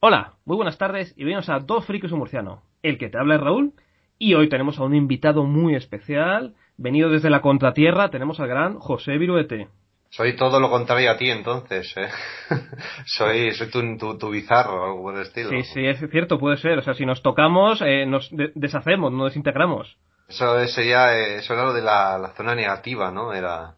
Hola, muy buenas tardes y bienvenidos a Dos Frikis un Murciano. El que te habla es Raúl y hoy tenemos a un invitado muy especial. Venido desde la Contratierra, tenemos al gran José Viruete. Soy todo lo contrario a ti, entonces, ¿eh? Soy tu bizarro, o algo por el Sí, estilo. sí, es cierto, puede ser. O sea, si nos tocamos, nos deshacemos, no desintegramos. Eso era lo de la zona negativa, ¿no?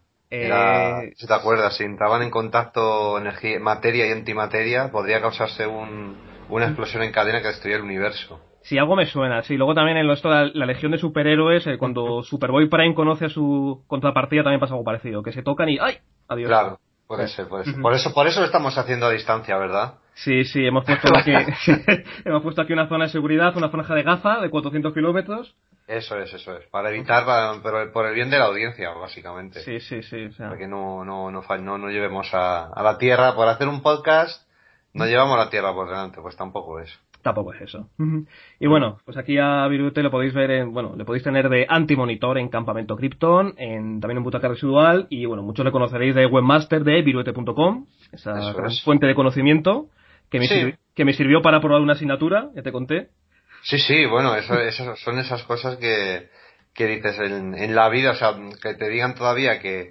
Eh, Si te acuerdas, si entraban en contacto energía, materia y antimateria, podría causarse una explosión en cadena que destruía el universo. si algo me suena, sí. Luego también en esto, la Legión de Superhéroes, cuando Superboy Prime conoce a su contrapartida, también pasa algo parecido. Que se tocan y ¡ay! Adiós. Claro, puede ser, puede ser. Ujú. Por eso lo estamos haciendo a distancia, ¿verdad? Sí, sí, hemos puesto aquí, hemos puesto aquí una zona de seguridad, una franja de Gaza de 400 kilómetros. Eso es. Para evitar, pero por el bien de la audiencia, básicamente. Sí, sí, sí, o Para sea, que no llevemos a la Tierra. Por hacer un podcast, no llevamos la Tierra por delante, pues tampoco es. tampoco es eso. Y Mm. bueno, pues aquí a Virute lo podéis ver le podéis tener de anti-monitor en Campamento Krypton, también en Butaca Residual, y bueno, muchos le conoceréis de webmaster de viruete.com, esa Eso gran es. fuente de conocimiento Sí, que me sirvió para probar una asignatura, ya te conté. sí, sí, bueno, eso son esas cosas que dices en la vida, o sea, que te digan todavía que,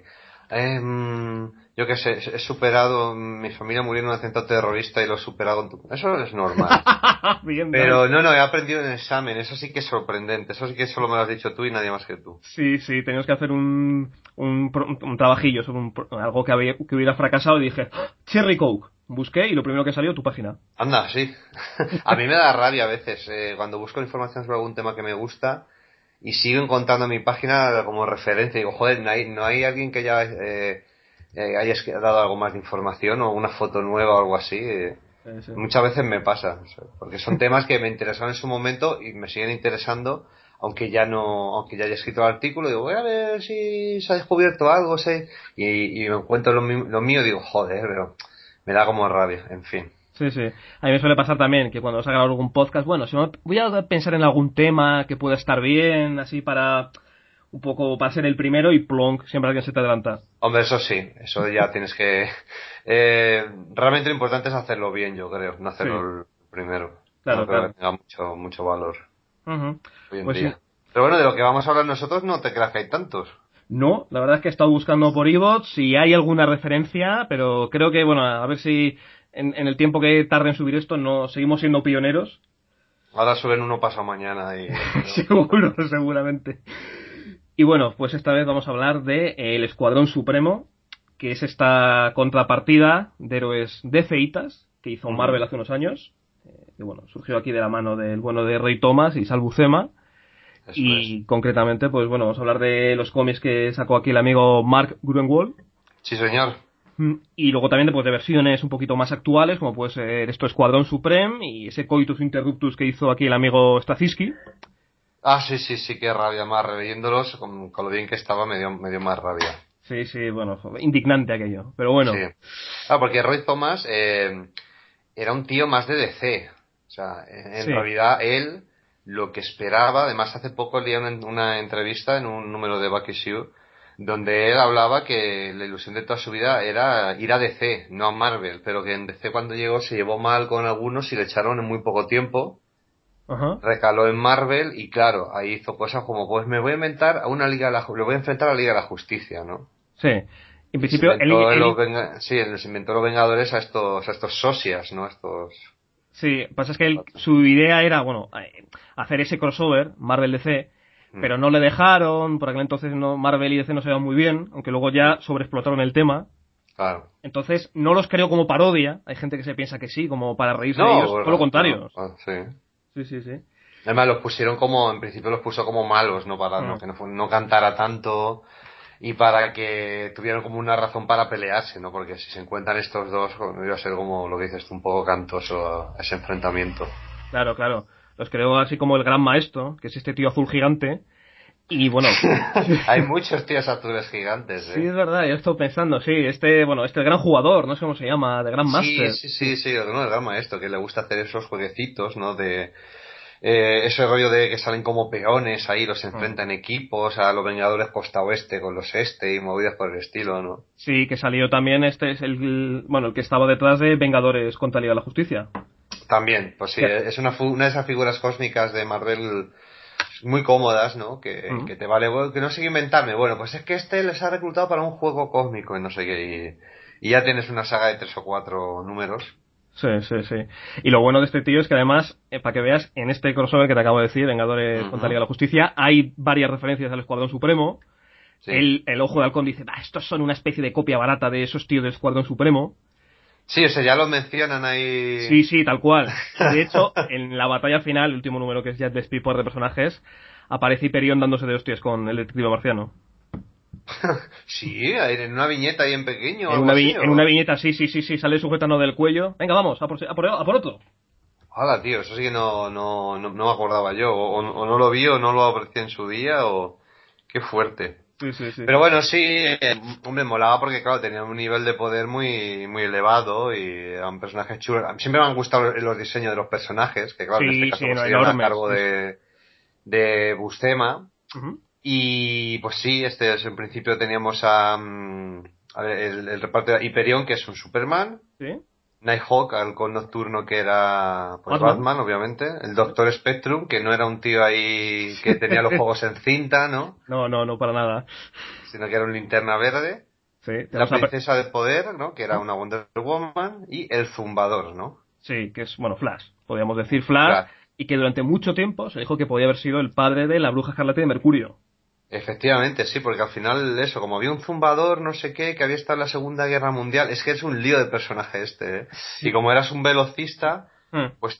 yo qué sé, he superado, mi familia murió en un atentado terrorista y lo he superado Eso es normal. Bien, bien. Pero no, he aprendido en el examen, eso sí que es sorprendente, eso sí que solo me lo has dicho tú y nadie más que tú. Sí, sí, teníamos que hacer un trabajillo sobre algo que hubiera fracasado y dije, ¡Ah! Cherry Coke. Busqué y lo primero que salió, tu página. Anda, sí. A mí me da rabia a veces cuando busco información sobre algún tema que me gusta y sigo encontrando mi página como referencia. Digo, joder, no hay alguien que ya haya dado algo más de información o una foto nueva o algo así. Sí. Muchas veces me pasa, o sea, porque son temas que me interesaron en su momento y me siguen interesando, aunque ya haya escrito el artículo. Digo, voy a ver si se ha descubierto algo, sé. Y me encuentro lo mío y digo, joder, pero me da como rabia, en fin. Sí, sí. A mí me suele pasar también que cuando vas a grabar algún podcast, bueno, si no, voy a pensar en algún tema que pueda estar bien, así para un poco para ser el primero y plonk, siempre alguien se te adelanta. Hombre, eso sí, eso ya tienes que... realmente lo importante es hacerlo bien, yo creo, no Sí, hacerlo el primero. No claro, creo que claro. tenga mucho valor Ujú. hoy en Pues sí. día. Pero bueno, de lo que vamos a hablar nosotros no te creas que hay tantos. No, la verdad es que he estado buscando por iVoox si hay alguna referencia, pero creo que, bueno, a ver si en el tiempo que tarde en subir esto no seguimos siendo pioneros. Ahora suben uno pasado mañana y... Pero... Seguro, seguramente. Y bueno, pues esta vez vamos a hablar de el Escuadrón Supremo, que es esta contrapartida de héroes DCitas que hizo Ujú, Marvel hace unos años, que bueno, surgió aquí de la mano del bueno de Ray Thomas y Sal Buscema, eso es. y concretamente, pues bueno, vamos a hablar de los cómics que sacó aquí el amigo Mark Gruenwald, Sí, señor. y luego también pues, de versiones un poquito más actuales, como puede ser esto Escuadrón Supreme y ese Coitus Interruptus que hizo aquí el amigo Straczynski. Ah, sí, sí, sí, qué rabia más. Releyéndolos, con lo bien que estaba, me dio más rabia. Sí, sí, bueno, indignante aquello, pero Sí. bueno. Ah, porque Roy Thomas era un tío más de DC. O sea, en Sí. realidad él lo que esperaba, además hace poco leí una entrevista en un número de Bucky Shoe, donde él hablaba que la ilusión de toda su vida era ir a DC, no a Marvel, pero que en DC cuando llegó se llevó mal con algunos y le echaron en muy poco tiempo, Ajá. recaló en Marvel y claro, ahí hizo cosas como pues me voy a inventar a una Liga de le voy a enfrentar a la Liga de la Justicia, ¿no? Sí. En Y se principio, inventó sí, se inventó los Vengadores a estos socias, ¿no? sí, pasa es que su idea era, bueno, hacer ese crossover, Marvel DC, Mm, pero no le dejaron, por aquel entonces no, Marvel y DC no se iban muy bien, aunque luego mm, ya sobreexplotaron el tema. claro. Entonces, no los creo como parodia, hay gente que se piensa que sí, como para reírse de No, ellos, todo lo bueno, contrario. sí. Sí, sí, sí. Además los pusieron como, en principio los puso como malos, ¿no? Para Mm. no, que no cantara tanto y para que tuvieran como una razón para pelearse, ¿no? Porque si se encuentran estos dos, iba a ser como lo que dices tú, un poco cantoso ese enfrentamiento. Claro, claro. Los creo así como el gran maestro, que es este tío azul gigante. Y bueno, Hay muchos tíos azules gigantes, sí, ¿eh? es verdad, yo estoy pensando, sí, bueno, este gran jugador, no sé cómo se llama, de Gran Sí, Master. sí, Sí. sí, sí, no, el gran maestro, que le gusta hacer esos jueguecitos, ¿no? De ese rollo de que salen como peones ahí, los Mm. enfrentan equipos, a los Vengadores costa oeste con los este y movidas por el estilo, ¿no? Sí, que salió también, este es bueno, el que estaba detrás de Vengadores contra Liga de la Justicia. También, pues sí, es una de esas figuras cósmicas de Marvel muy cómodas, ¿no? Que te vale, bueno, que no sé qué inventarme. Bueno, pues es que este les ha reclutado para un juego cósmico y no sé qué. Y ya tienes una saga de 3 o 4 números. Sí, sí, sí. Y lo bueno de este tío es que además, para que veas, en este crossover que te acabo de decir, Vengadores contra Liga de la Justicia, hay varias referencias al Escuadrón Supremo. Sí. El Ojo de Halcón dice, estos son una especie de copia barata de esos tíos del Escuadrón Supremo. Sí, o sea, ya lo mencionan ahí. Sí, sí, tal cual. De hecho, en la batalla final, el último número que es ya de Speedport de personajes, aparece Hyperion dándose de hostias con el detective marciano. Sí, en una viñeta ahí en pequeño o En algo una, así, en una o... viñeta, sí, sí, sí, sí, sale sujetando del cuello. Venga, vamos, a por otro. Hala, tío, eso sí que no me acordaba yo. O no lo vi o no lo aprecié en su día, o... Qué fuerte. Sí, sí, sí. Pero bueno, sí, hombre, molaba porque, claro, tenía un nivel de poder muy elevado y eran personajes chulos. Siempre me han gustado los diseños de los personajes, que claro, en este Sí, sí, caso pues no, serían a enormes. cargo Sí, sí. de Buscema. Ujú. Y pues sí, este es, en principio teníamos a ver, el reparto de Hyperion, que es un Superman. Sí. Nighthawk, halcón nocturno, que era pues Batman. Batman, obviamente. El Doctor Spectrum, que no era un tío ahí que tenía los juegos en cinta, ¿no? No, no, no, para nada. Sino que era un linterna verde. Sí, La tenemos princesa de poder, ¿no? Que era ¿no? una Wonder Woman. Y el zumbador, ¿no? Sí, que es, bueno, Flash. Podríamos decir Flash. Flash. Y que durante mucho tiempo se dijo que podía haber sido el padre de la Bruja Escarlata y de Mercurio. Efectivamente, sí, porque al final eso, como había un zumbador, no sé qué, que había estado en la Segunda Guerra Mundial, es que es un lío de personaje este, ¿eh? Y Sí. como eras un velocista, Hmm. pues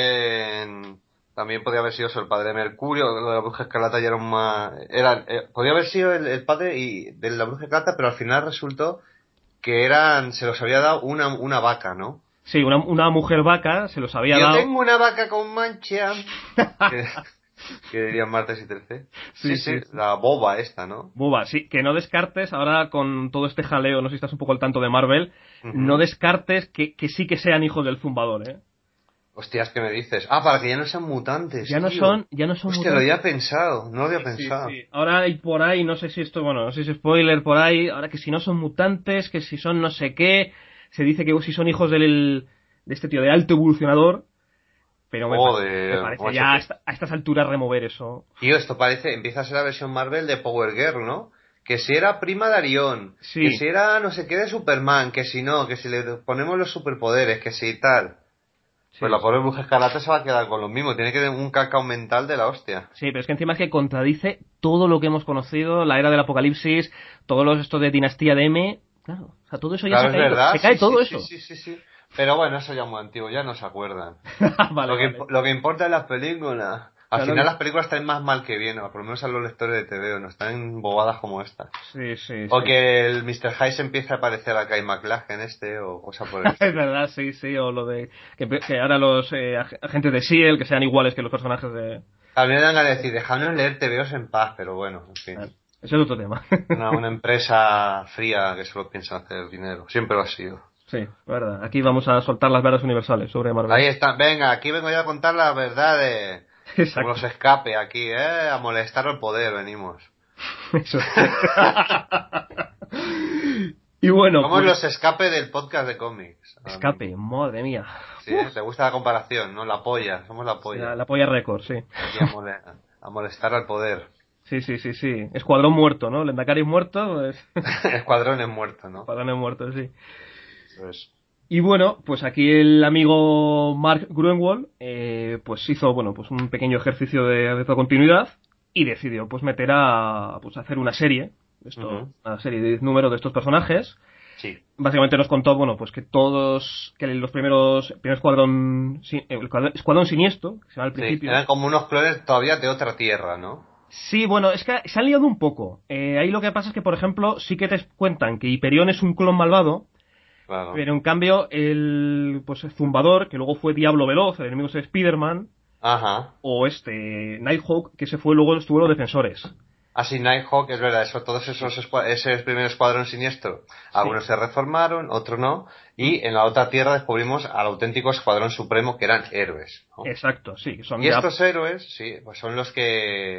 también podía haber sido eso, el padre de Mercurio, lo de la Bruja Escarlata ya era un más, podía haber sido el padre de la Bruja Escarlata, pero al final resultó que se los había dado una vaca, ¿no? Sí, una mujer vaca se los había Yo dado. tengo una vaca con mancha, que, que dirían Martes y Terce. Sí, Sí, sí, sí, sí. la boba esta, ¿no? Buba, sí, que no descartes, ahora con todo este jaleo, no sé si estás un poco al tanto de Marvel, no Ujú. descartes que sí que sean hijos del zumbador, ¿eh? Hostias, ¿qué me dices? Ah, para que ya no sean mutantes, tío. Ya no son Hostia, lo había mutantes. pensado, no lo había Sí, sí, pensado. sí. Ahora hay por ahí, no sé si esto, bueno, no sé si es spoiler por ahí, ahora que si no son mutantes, que si son no sé qué, se dice que si son hijos de este tío, de alto evolucionador, pero me Joder, parece macho, ya a estas alturas remover eso. tío, esto empieza a ser la versión Marvel de Power Girl, ¿no? Que si era prima de Arión, que Sí, si era no sé qué de Superman, que si no, que si le ponemos los superpoderes, que si tal. Pues sí, la sí. pobre Bruja Escarlata se va a quedar con lo mismo, tiene que tener un cacao mental de la hostia. Sí, pero es que encima es que contradice todo lo que hemos conocido, la era del apocalipsis, todos los esto de dinastía de M, claro, o sea, todo eso ya se Claro, ha es caído, verdad, se cae sí, sí, todo sí, eso. sí, sí, sí. Pero bueno, eso ya es muy antiguo, ya no se acuerdan. Vale, vale. Lo que importa es las películas. Al Claro final que las películas están más mal que bien, o por lo menos a los lectores de TVO, no están en bobadas como esta. sí, sí, O sí. que el Mr. Hyde se empiece a parecer a Kyle MacLachlan o cosa por el Es estilo. verdad, sí, sí, o lo de que ahora los agentes de SEAL que sean iguales que los personajes de... A mí me dan ganas de decir, dejadnos leer TVOs en paz, pero bueno, en fin. Bueno, ese es otro tema. Una empresa fría que solo piensa hacer dinero. Siempre lo ha sido. Sí, es verdad. Aquí vamos a soltar las verdades universales sobre Marvel. Ahí está. Venga, aquí vengo yo a contar la verdad de... Como Exacto. los escape aquí, ¿eh? A molestar al poder venimos. Eso es. Y bueno, Somos pues... los escape del podcast de cómics, ahora Escape, mismo. madre mía. Sí, Uf, ¿eh? ¿Te gusta la comparación, no? La polla, somos la sí, polla. la polla récord, sí. Aquí a molestar al poder. Sí, sí, sí, sí. Escuadrón muerto, ¿no? Lendakari muerto, pues... Escuadrones muertos, ¿no? Escuadrón muerto, sí. Eso es. Y bueno, pues aquí el amigo Mark Gruenwald, pues hizo, bueno, pues un pequeño ejercicio de continuidad y decidió, pues, meter pues, hacer una serie, Ujú. una serie de 10 números de estos personajes. Sí. Básicamente nos contó, bueno, pues que los el primer escuadrón, escuadrón siniestro, que se llama al Sí, principio. eran como unos clones todavía de otra tierra, ¿no? Sí, bueno, es que se han liado un poco. Ahí lo que pasa es que, por ejemplo, sí que te cuentan que Hyperion es un clon malvado, Claro. pero en cambio, el Zumbador, que luego fue Diablo Veloz, el enemigo de Spider-Man, Ajá. o Nighthawk, que se fue luego estuvo en los defensores. Así Nighthawk, es verdad, todos Sí. ese primer escuadrón siniestro, Sí. algunos se reformaron, otros no, ¿Mm? y en la otra tierra descubrimos al auténtico escuadrón supremo que eran héroes, ¿no? Exacto, sí, que son Y ya. estos héroes, sí, pues son los que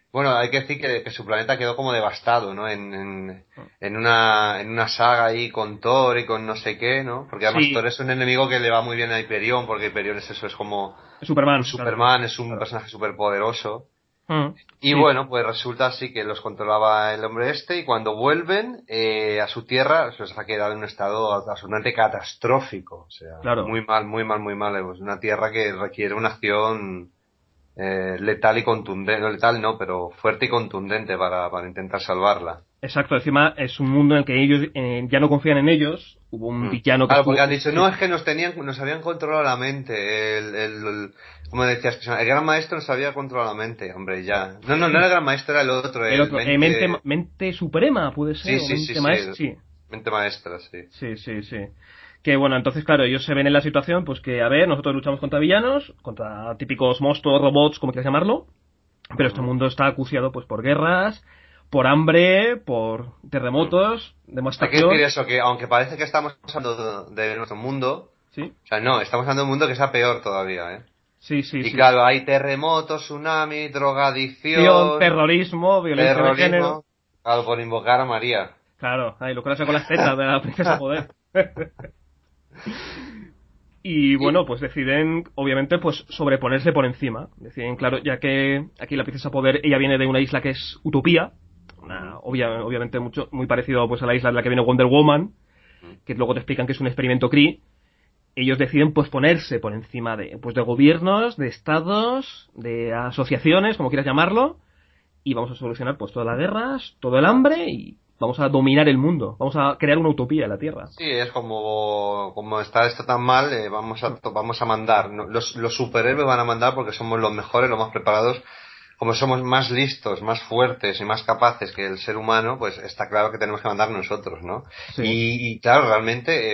Bueno, hay que decir que su planeta quedó como devastado, ¿no? En una saga ahí con Thor y con no sé qué, ¿no? Porque además Sí, Thor es un enemigo que le va muy bien a Hyperion, porque Hyperion es eso, es como un Superman, claro. Superman, es un Claro. personaje súper poderoso. Y Sí, bueno, pues resulta así que los controlaba el hombre este y cuando vuelven a su tierra se les ha quedado en un estado absolutamente catastrófico. O sea, claro. muy mal, muy mal, muy mal. Es una tierra que requiere una acción letal y contundente. No letal, no, pero fuerte y contundente para intentar salvarla. Exacto, encima es un mundo en el que ellos ya no confían en ellos. Hubo un Mm. villano que Claro, estuvo... porque han dicho, Sí, no, es que nos habían controlado la mente. Como decías, el gran maestro nos había controlado la mente, hombre, ya. No, no, no era el gran maestro, era el otro, el el otro, mente, mente. mente suprema, puede ser, Sí, o sí, sí, mente sí, maestra, sí. mente maestra, sí. Sí, sí, sí. Que bueno, entonces claro, ellos se ven en la situación, pues que, a ver, nosotros luchamos contra villanos, contra típicos monstruos, robots, como quieras llamarlo, pero este Ujú. mundo está acuciado pues por guerras, por hambre, por Mm. terremotos, Hay que decir devastación. eso, que aunque parece que estamos hablando de nuestro mundo, Sí, o sea, no, estamos hablando de un mundo que está peor todavía, ¿eh? sí, sí, Y sí. claro, hay terremotos, tsunami, Acción, drogadicción, terrorismo, violencia de género. terrorismo, claro, por invocar a María. Claro, ahí lucrarse con las tetas de la princesa poder. Y Y, bueno, pues deciden, obviamente, pues sobreponerse por encima. Deciden, claro, ya que aquí la princesa poder, ella viene de una isla que es Utopía, ujú, obviamente mucho, muy parecido pues a la isla de la que viene Wonder Woman, ujú. que luego te explican que es un experimento Kree. Ellos deciden pues ponerse por encima de, pues, de gobiernos, de estados, de asociaciones, como quieras llamarlo, y vamos a solucionar pues todas las guerras, todo el hambre y vamos a dominar el mundo. Vamos a crear una utopía en la Tierra. Sí, es como está esto tan mal, vamos a mandar. No, los superhéroes van a mandar porque somos los mejores, los más preparados. Como somos más listos, más fuertes y más capaces que el ser humano, pues está claro que tenemos que mandar nosotros, ¿no? Sí, Y claro, realmente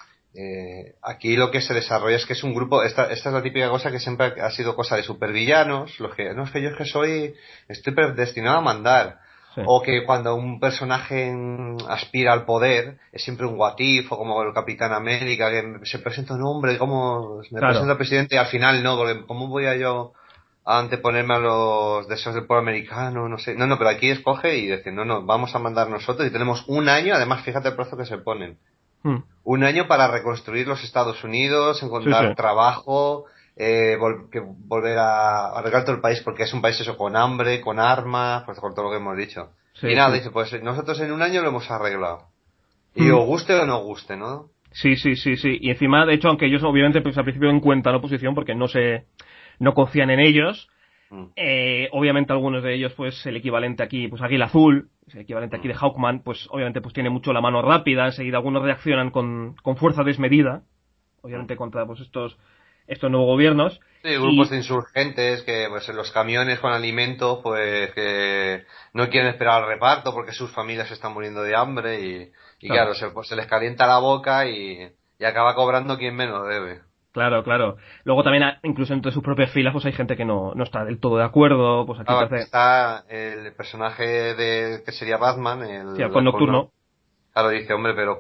aquí lo que se desarrolla es que es un grupo, esta es la típica cosa que siempre ha sido cosa de supervillanos, los que, no, es que yo es que estoy predestinado a mandar. sí, O que cuando un personaje aspira al poder, es siempre un what if, o como el Capitán América, que se presenta un hombre, como me presenta claro. el presidente y al final no, porque ¿cómo voy a yo a anteponerme a los deseos del pueblo americano? No sé. No, no, pero aquí escoge y dice, no, no, vamos a mandar nosotros y tenemos un año, además fíjate el plazo que se ponen. Mm. Un año para reconstruir los Estados Unidos, Sí, sí, encontrar trabajo, volver a arreglar todo el país, porque es un país eso con hambre, con armas, pues con todo lo que hemos dicho. Y sí, nada, sí. dice, pues nosotros en un año lo hemos arreglado. Y Mm. o guste o no guste, ¿no? Sí, sí, sí, sí. Y encima, de hecho, aunque ellos obviamente pues al principio encuentran la oposición porque no confían en ellos, Mm, obviamente algunos de ellos, pues el equivalente aquí, pues Águila Azul, el equivalente aquí mm. de Hawkman, pues obviamente pues tiene mucho la mano rápida, enseguida algunos reaccionan con fuerza desmedida, Mm. obviamente contra pues estos nuevos gobiernos, Sí, grupos y de insurgentes que pues en los camiones con alimento pues que no quieren esperar al reparto porque sus familias se están muriendo de hambre y claro, claro, pues se les calienta la boca y acaba cobrando quien menos debe. claro, claro. Luego también, incluso entre sus propias filas, pues hay gente que no está del todo de acuerdo, pues aquí te Claro, aquí hace, está el personaje de que sería Batman, sí, el halcón halcón nocturno. nocturno, Claro, dice, hombre, pero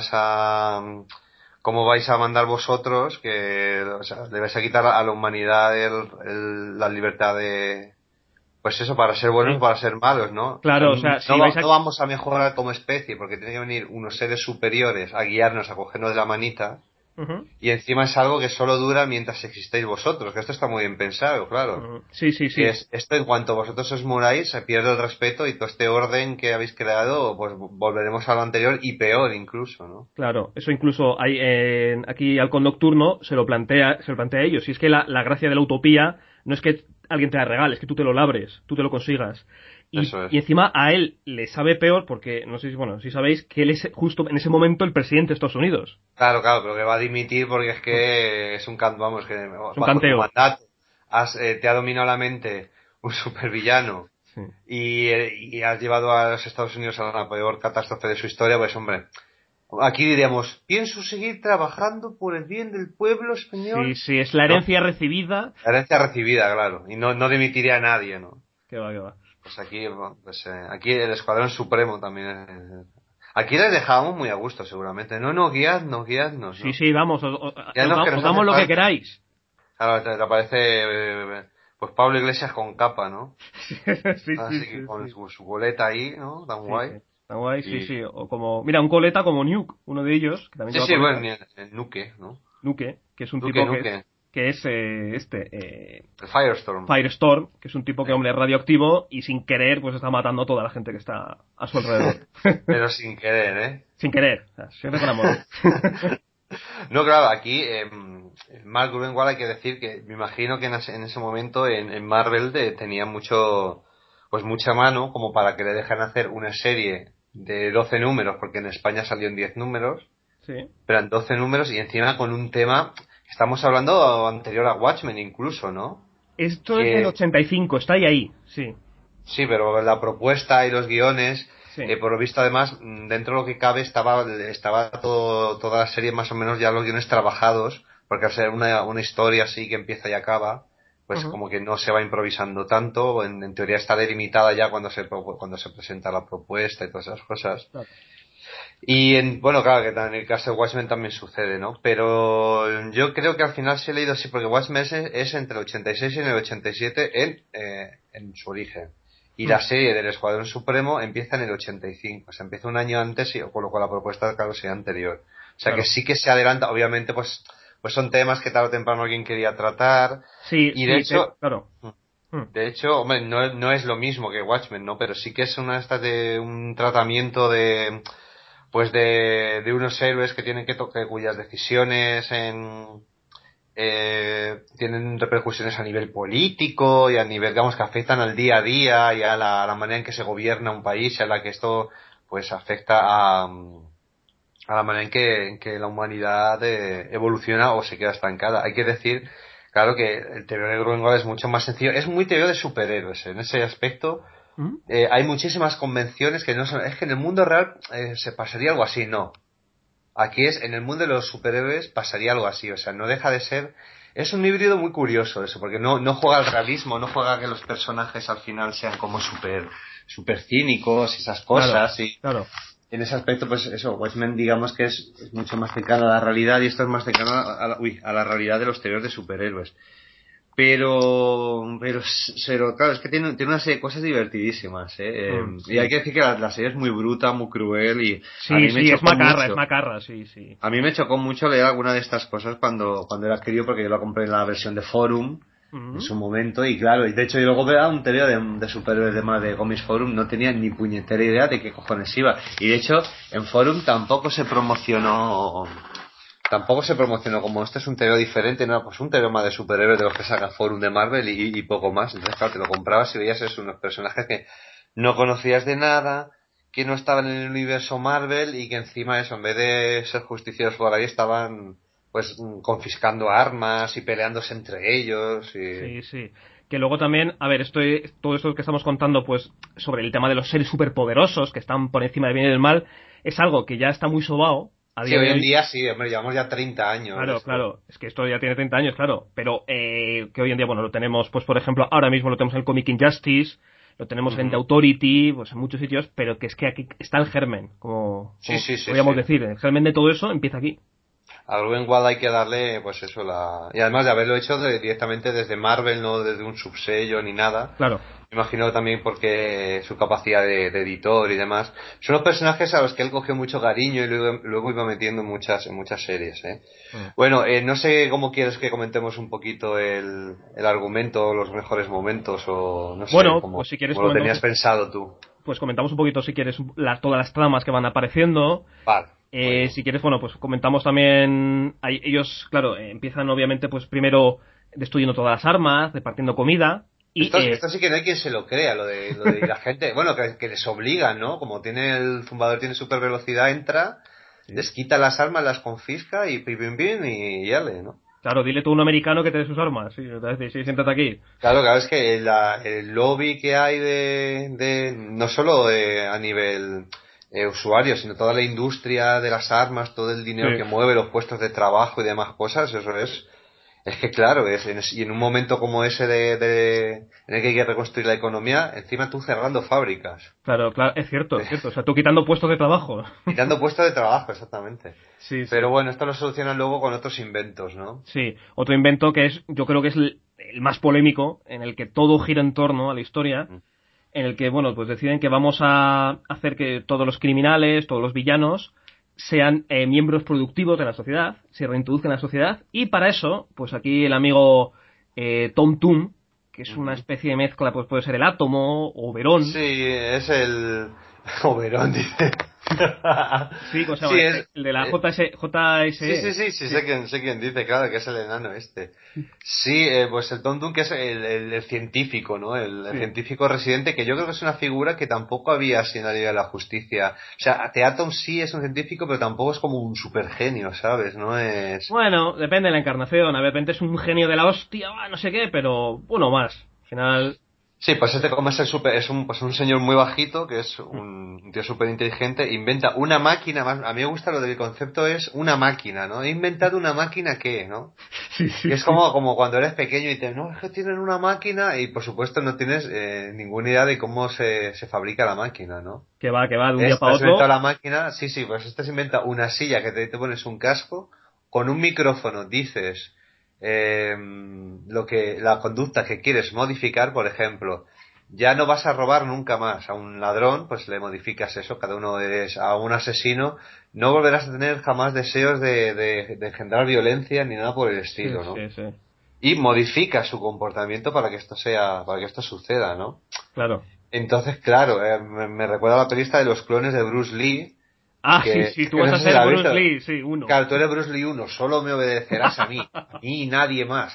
cómo vais a mandar vosotros que, o sea, le vais a quitar a la humanidad la libertad de, pues eso, para ser buenos o sí, para ser malos, ¿no? O sea, claro, o sea, si vais a... no vamos a mejorar como especie porque tiene que venir unos seres superiores a guiarnos, a cogernos de la manita. Ujú. Y encima es algo que solo dura mientras existéis vosotros, que esto está muy bien pensado, claro. Sí, sí, Y sí. es esto en cuanto vosotros os muráis, se pierde el respeto y todo este orden que habéis creado, pues volveremos a lo anterior y peor incluso, ¿no? Claro, eso incluso hay aquí Halcón Nocturno se lo plantea a ellos. Y es que la gracia de la utopía no es que alguien te la regale, es que tú te lo labres, tú te lo consigas. Y, Eso es. y encima a él le sabe peor porque, no sé si, bueno, si sabéis que él es justo en ese momento el presidente de Estados Unidos. Claro, claro, pero que va a dimitir porque es Mm. que es vamos, que Es un bajo tu canteo. mandato te ha dominado la mente un supervillano Sí. y has llevado a los Estados Unidos a la peor catástrofe de su historia, pues hombre, aquí diríamos, pienso seguir trabajando por el bien del pueblo Sí, español. sí, es la No, herencia recibida. la herencia recibida, claro, y no dimitiría a nadie, ¿no? Que va, que va. Pues aquí, bueno, pues aquí el Escuadrón Supremo también. Aquí les dejábamos muy a gusto, seguramente. No, no, guiadnos, Sí, ¿no? sí, vamos, Guiadnos que os nos hace damos lo que falta. queráis. Claro, te aparece Pues Pablo Iglesias con capa, ¿no? Sí, Así sí, que sí, con sí. su boleta ahí, ¿no? Tan Sí, guay. sí. Está guay, sí, Y... sí. O como, mira, un coleta como Nuke, uno de ellos, que también Sí, lleva sí, bueno, coleta. el Nuke, ¿no? Nuke, que es un Nuke, tipo Nuke. que es El Firestorm. Firestorm, que es un tipo que, ¿Eh? hombre, es radioactivo y sin querer, pues está matando a toda la gente que está a su alrededor. Pero sin querer, ¿eh? Sin querer, o sea, siempre con amor. No, claro, aquí Mark Gruenwald hay que decir que me imagino que en ese momento en Marvel tenía pues mucha mano como para que le dejan hacer una serie de 12 números, porque en España salió en 10 números, Sí. pero en 12 números y encima con un tema, estamos hablando anterior a Watchmen incluso, ¿no? Esto es del Que 85, está ahí, sí. sí, pero la propuesta y los guiones, Sí. por lo visto además, dentro de lo que cabe estaba toda la serie más o menos ya los guiones trabajados, porque al ser una historia así que empieza y acaba, pues Ujú. como que no se va improvisando tanto, en teoría está delimitada ya cuando se presenta la propuesta y todas esas cosas. Claro. Y bueno, claro, que en el caso de Watchmen también sucede, ¿no? Pero yo creo que al final se ha leído así, porque Watchmen es entre el 86 y el 87 en su origen. Y Mm. la serie del Escuadrón Supremo empieza en el 85, o sea, empieza un año antes, y con lo cual la propuesta, claro, sería anterior. O sea, que Claro. sí que se adelanta, obviamente, pues son temas que tarde o temprano alguien quería tratar. Sí, Y de sí, hecho, claro. Mm. hombre, no es lo mismo que Watchmen, ¿no? Pero sí que es una de estas de un tratamiento de unos héroes que tienen cuyas decisiones tienen repercusiones a nivel político y a nivel, digamos, que afectan al día a día y a la manera en que se gobierna un país y a la que esto, pues, afecta a la manera en que la humanidad evoluciona o se queda estancada. Hay que decir, claro, que el TVO de Grunwald es mucho más sencillo. Es muy TVO de superhéroes, en ese aspecto. Mm. Hay muchísimas convenciones que no son... Es que en el mundo real se pasaría algo así, no. Aquí en el mundo de los superhéroes pasaría algo así, o sea, no deja de ser... Es un híbrido muy curioso eso, porque no juega al realismo, no juega a que los personajes al final sean como super cínicos y esas Claro, cosas, y claro. en ese aspecto, pues eso, Watchmen digamos que es mucho más cercano a la realidad y esto es más cercano a la realidad de los tebeos de superhéroes. Pero claro, es que tiene una serie de cosas divertidísimas, ¿eh? Mm, Y hay sí. que decir que la serie es muy bruta, muy cruel y a Sí, mí me sí, chocó es mucho. macarra, sí, sí. A mí me chocó mucho leer alguna de estas cosas cuando era crío porque yo lo compré en la versión de Forum en Mm. su momento y claro, y de hecho yo luego veía un TVO de superhéroes de Comics Forum, no tenía ni puñetera idea de qué cojones iba. Y de hecho en Forum tampoco se promocionó como este es un TVO diferente, no, pues un TVO más de superhéroes de los que saca Forum de Marvel y poco más. Entonces, claro, te lo comprabas y veías eso, unos personajes que no conocías de nada, que no estaban en el universo Marvel y que encima eso, en vez de ser justicieros por ahí, estaban pues confiscando armas y peleándose entre ellos y... Sí, sí. Que luego también, a ver, todo esto que estamos contando, pues, sobre el tema de los seres superpoderosos que están por encima del bien y del mal, es algo que ya está muy sobao a Sí, día hoy de en hoy. día sí, hombre, llevamos ya 30 años de Claro, esto. claro, es que esto ya tiene 30 años, claro, pero que hoy en día, bueno, lo tenemos, pues por ejemplo, ahora mismo lo tenemos en el Comic Injustice, lo tenemos en The Ujú. Authority, pues en muchos sitios, pero que es que aquí está el germen, Sí, como sí, sí, podríamos sí. decir, el germen de todo eso empieza aquí. A Greenwald hay que darle, pues eso, y además de haberlo hecho directamente desde Marvel, no desde un subsello ni nada. Claro, Me imagino también porque su capacidad de editor y demás. Son los personajes a los que él cogió mucho cariño y luego iba metiendo en muchas series, ¿eh? mm. Bueno, no sé cómo quieres que comentemos un poquito el argumento, los mejores momentos, o no sé, Bueno, pues si quieres como lo comentamos, tenías pensado tú. pues comentamos un poquito si quieres todas las tramas que van apareciendo. Vale, muy bien. Si quieres, bueno, pues comentamos también. Ellos, claro, empiezan obviamente, pues primero destruyendo todas las armas, repartiendo comida y Esto sí que no hay quien se lo crea, lo de y la gente, bueno, que les obligan, ¿no? Como tiene el zumbador tiene super velocidad, entra, sí. les quita las armas, las confisca y pim pim pim y yale, ¿no? Claro, dile tú a un americano que te dé sus armas. Sí, te va a decir, sí, siéntate aquí. Claro, es que el lobby que hay no solo a nivel usuario, sino toda la industria de las armas, todo el Sí. dinero que mueve, los puestos de trabajo y demás cosas, eso es que claro, y en un momento como ese en el que hay que reconstruir la economía, encima tú cerrando fábricas. Claro, claro, es cierto, es cierto. O sea, tú quitando puestos de trabajo. Quitando puestos de trabajo, exactamente. Sí, Pero sí. bueno, esto lo solucionan luego con otros inventos, ¿no? Sí. Otro invento que es, yo creo que es el más polémico, en el que todo gira en torno a la historia, en el que, bueno, pues deciden que vamos a hacer que todos los criminales, todos los villanos, sean miembros productivos de la sociedad, se reintroduzcan en la sociedad, y para eso, pues aquí el amigo Tom Toon, que es una especie de mezcla, pues puede ser el Átomo, o Verón. Sí, es el... Oberón, dice. Sí, ¿cómo se llama? Sí, es... El de la Sí, JSE. sí, sé quién dice, claro, que es el enano este. Sí, pues el Tom Dunn, que es el científico, ¿no? El Sí. científico residente, que yo creo que es una figura que tampoco había así en la Liga de la Justicia. O sea, Atom sí es un científico, pero tampoco es como un supergenio, ¿sabes? No es... Bueno, depende de la encarnación. A ver, de repente es un genio de la hostia, no sé qué, pero bueno, más. Al final. Sí, pues este como es, pues un señor muy bajito, que es un tío súper inteligente, inventa una máquina más... A mí me gusta lo del concepto es una máquina, ¿no? He inventado una máquina que, ¿no? Sí, sí, Y es sí. como cuando eres pequeño y te no, es que tienen una máquina y por supuesto no tienes ninguna idea de cómo se fabrica la máquina, ¿no? Que va de un día Este para has inventado otro. la máquina, sí, pues este se inventa una silla que te pones un casco, con un micrófono dices la conducta que quieres modificar, por ejemplo, ya no vas a robar nunca más a un ladrón, pues le modificas eso, cada uno es a un asesino, no volverás a tener jamás deseos de engendrar violencia ni nada por el Sí, estilo, ¿no? sí, sí. Y modifica su comportamiento para que esto suceda, ¿no? Claro. Entonces, claro, me recuerda a la película de los clones de Bruce Lee, Ah, sí, que, sí, tú que vas no a sé si ser la has Bruce visto. Lee, sí, uno. Claro, tú eres Bruce Lee uno, solo me obedecerás a mí y nadie más.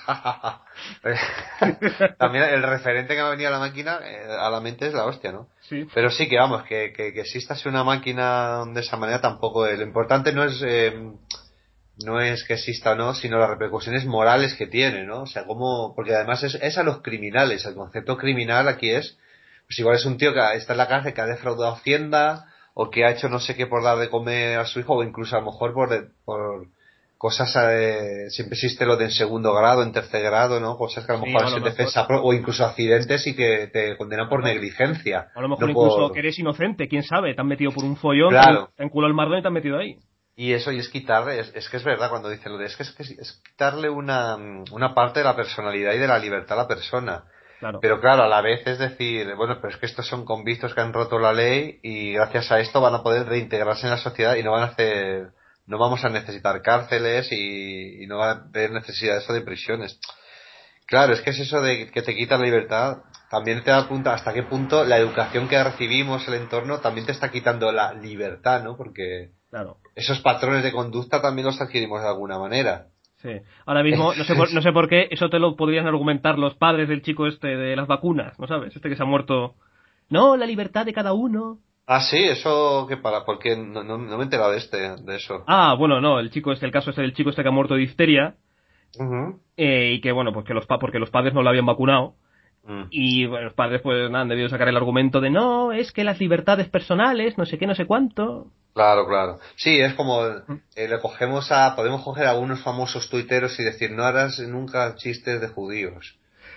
También el referente que me ha venido a la máquina, a la mente es la hostia, ¿no? Sí, Pero sí que vamos, que exista así una máquina de esa manera tampoco es. Lo importante no es que exista o no, sino las repercusiones morales que tiene, ¿no? O sea, porque además es a los criminales, el concepto criminal aquí es, pues igual es un tío que está en la cárcel, que ha defraudado Hacienda, o que ha hecho no sé qué por dar de comer a su hijo, o incluso a lo mejor por cosas, siempre existe lo de en segundo grado, en tercer grado, ¿no? Cosas que a lo sí, mejor o a es lo en mejor, defensa, o incluso accidentes y que te condenan por claro. negligencia, A lo mejor no incluso que por... eres inocente, quién sabe, te han metido por un follón, Claro. te han culado el mardón y te han metido ahí. Y eso, y es quitarle, es que es verdad cuando dice lo de, es quitarle una parte de la personalidad y de la libertad a la persona. Claro. Pero claro, a la vez es decir, bueno, pero es que estos son convictos que han roto la ley y gracias a esto van a poder reintegrarse en la sociedad y no vamos a necesitar cárceles y no va a haber necesidad de eso de prisiones. Claro, es que es eso de que te quita la libertad, también te da punta hasta qué punto la educación que recibimos, el entorno, también te está quitando la libertad, ¿no? Porque Claro. esos patrones de conducta también los adquirimos de alguna manera. Sí. Ahora mismo, no sé por qué, eso te lo podrían argumentar los padres del chico este de las vacunas, ¿no sabes? Este que se ha muerto. No, la libertad de cada uno. Ah, sí, eso que porque no me he enterado de eso. Ah, bueno, no, el chico este, el caso este del chico este que ha muerto de difteria, Ujú. y que bueno, pues que porque los padres no lo habían vacunado. Mm. Y bueno, los padres pues nada, han debido sacar el argumento de no, es que las libertades personales, no sé qué, no sé cuánto. Claro, claro. Sí, es como podemos coger a algunos famosos tuiteros y decir, no harás nunca chistes de judíos.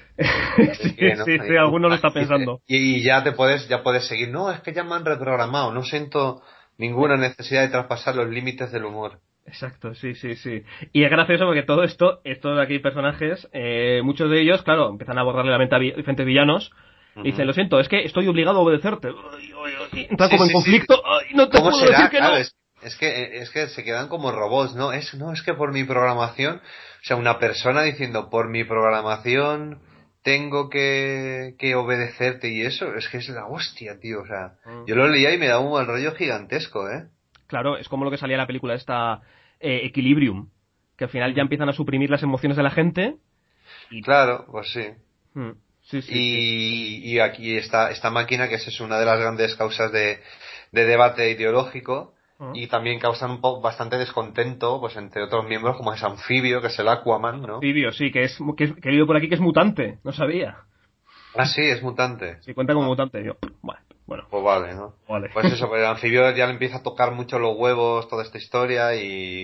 Es Sí, que no, sí, sí, alguno lo está pensando. y ya puedes seguir. No, es que ya me han reprogramado. No siento ninguna necesidad de traspasar los límites del humor. Exacto, sí, sí, sí. Y es gracioso porque todo esto, estos de aquí personajes, muchos de ellos, claro, empiezan a borrarle la mente a diferentes villanos. Y dicen, Ujú. lo siento, es que estoy obligado a obedecerte. Ay, ay, ay. Entran Sí, como en sí, sí. conflicto. Ay, no te ¿Cómo puedo decir será? que no. Claro, es que se quedan como robots, ¿no? No es que por mi programación, o sea, una persona diciendo por mi programación tengo que obedecerte y eso, es que es la hostia, tío, o sea, Mm. yo lo leía y me daba un mal rollo gigantesco, ¿eh? Claro, es como lo que salía en la película esta Equilibrium, que al final ya Ujú. empiezan a suprimir las emociones de la gente y... Claro, pues sí. Mm, sí, sí, sí. Y aquí esta máquina, que es una de las grandes causas de debate ideológico, Mm. y también causan bastante descontento, pues entre otros miembros, como es Anfibio, que es el Aquaman, ¿no? Anfibio, sí, que he leído por aquí que es mutante, no sabía. Ah, sí, es mutante. Sí, cuenta como Ah, mutante. Yo, bueno, pues vale, ¿no? vale. Pues eso, pues el anfibio ya le empieza a tocar mucho los huevos toda esta historia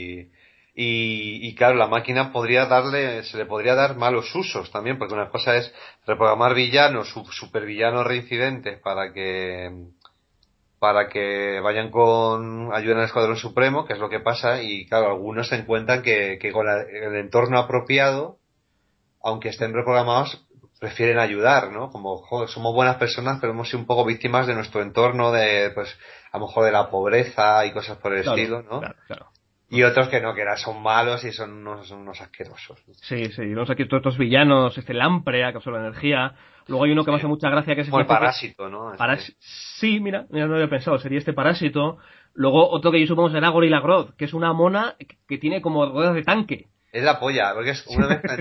y claro, la máquina se le podría dar malos usos también, porque una cosa es reprogramar villanos, supervillanos reincidentes para que vayan ayuden al Escuadrón Supremo, que es lo que pasa, y claro, algunos se encuentran que con el entorno apropiado aunque estén reprogramados, prefieren ayudar, ¿no? Como, joder, somos buenas personas, pero hemos sido un poco víctimas de nuestro entorno, de, pues, a lo mejor de la pobreza y cosas por el estilo, ¿no? Claro. Y otros que no, que son malos y son unos asquerosos. Sí, vemos aquí todos estos villanos, Lamprea, que absorbe energía. Luego hay uno que me hace mucha gracia, que es como el parásito, ¿no? Sí, mira, no lo había pensado, sería este parásito. Luego otro que yo supongo será Gorilla Grodd, que es una mona que tiene como ruedas de tanque. Es la polla, porque es una mezcla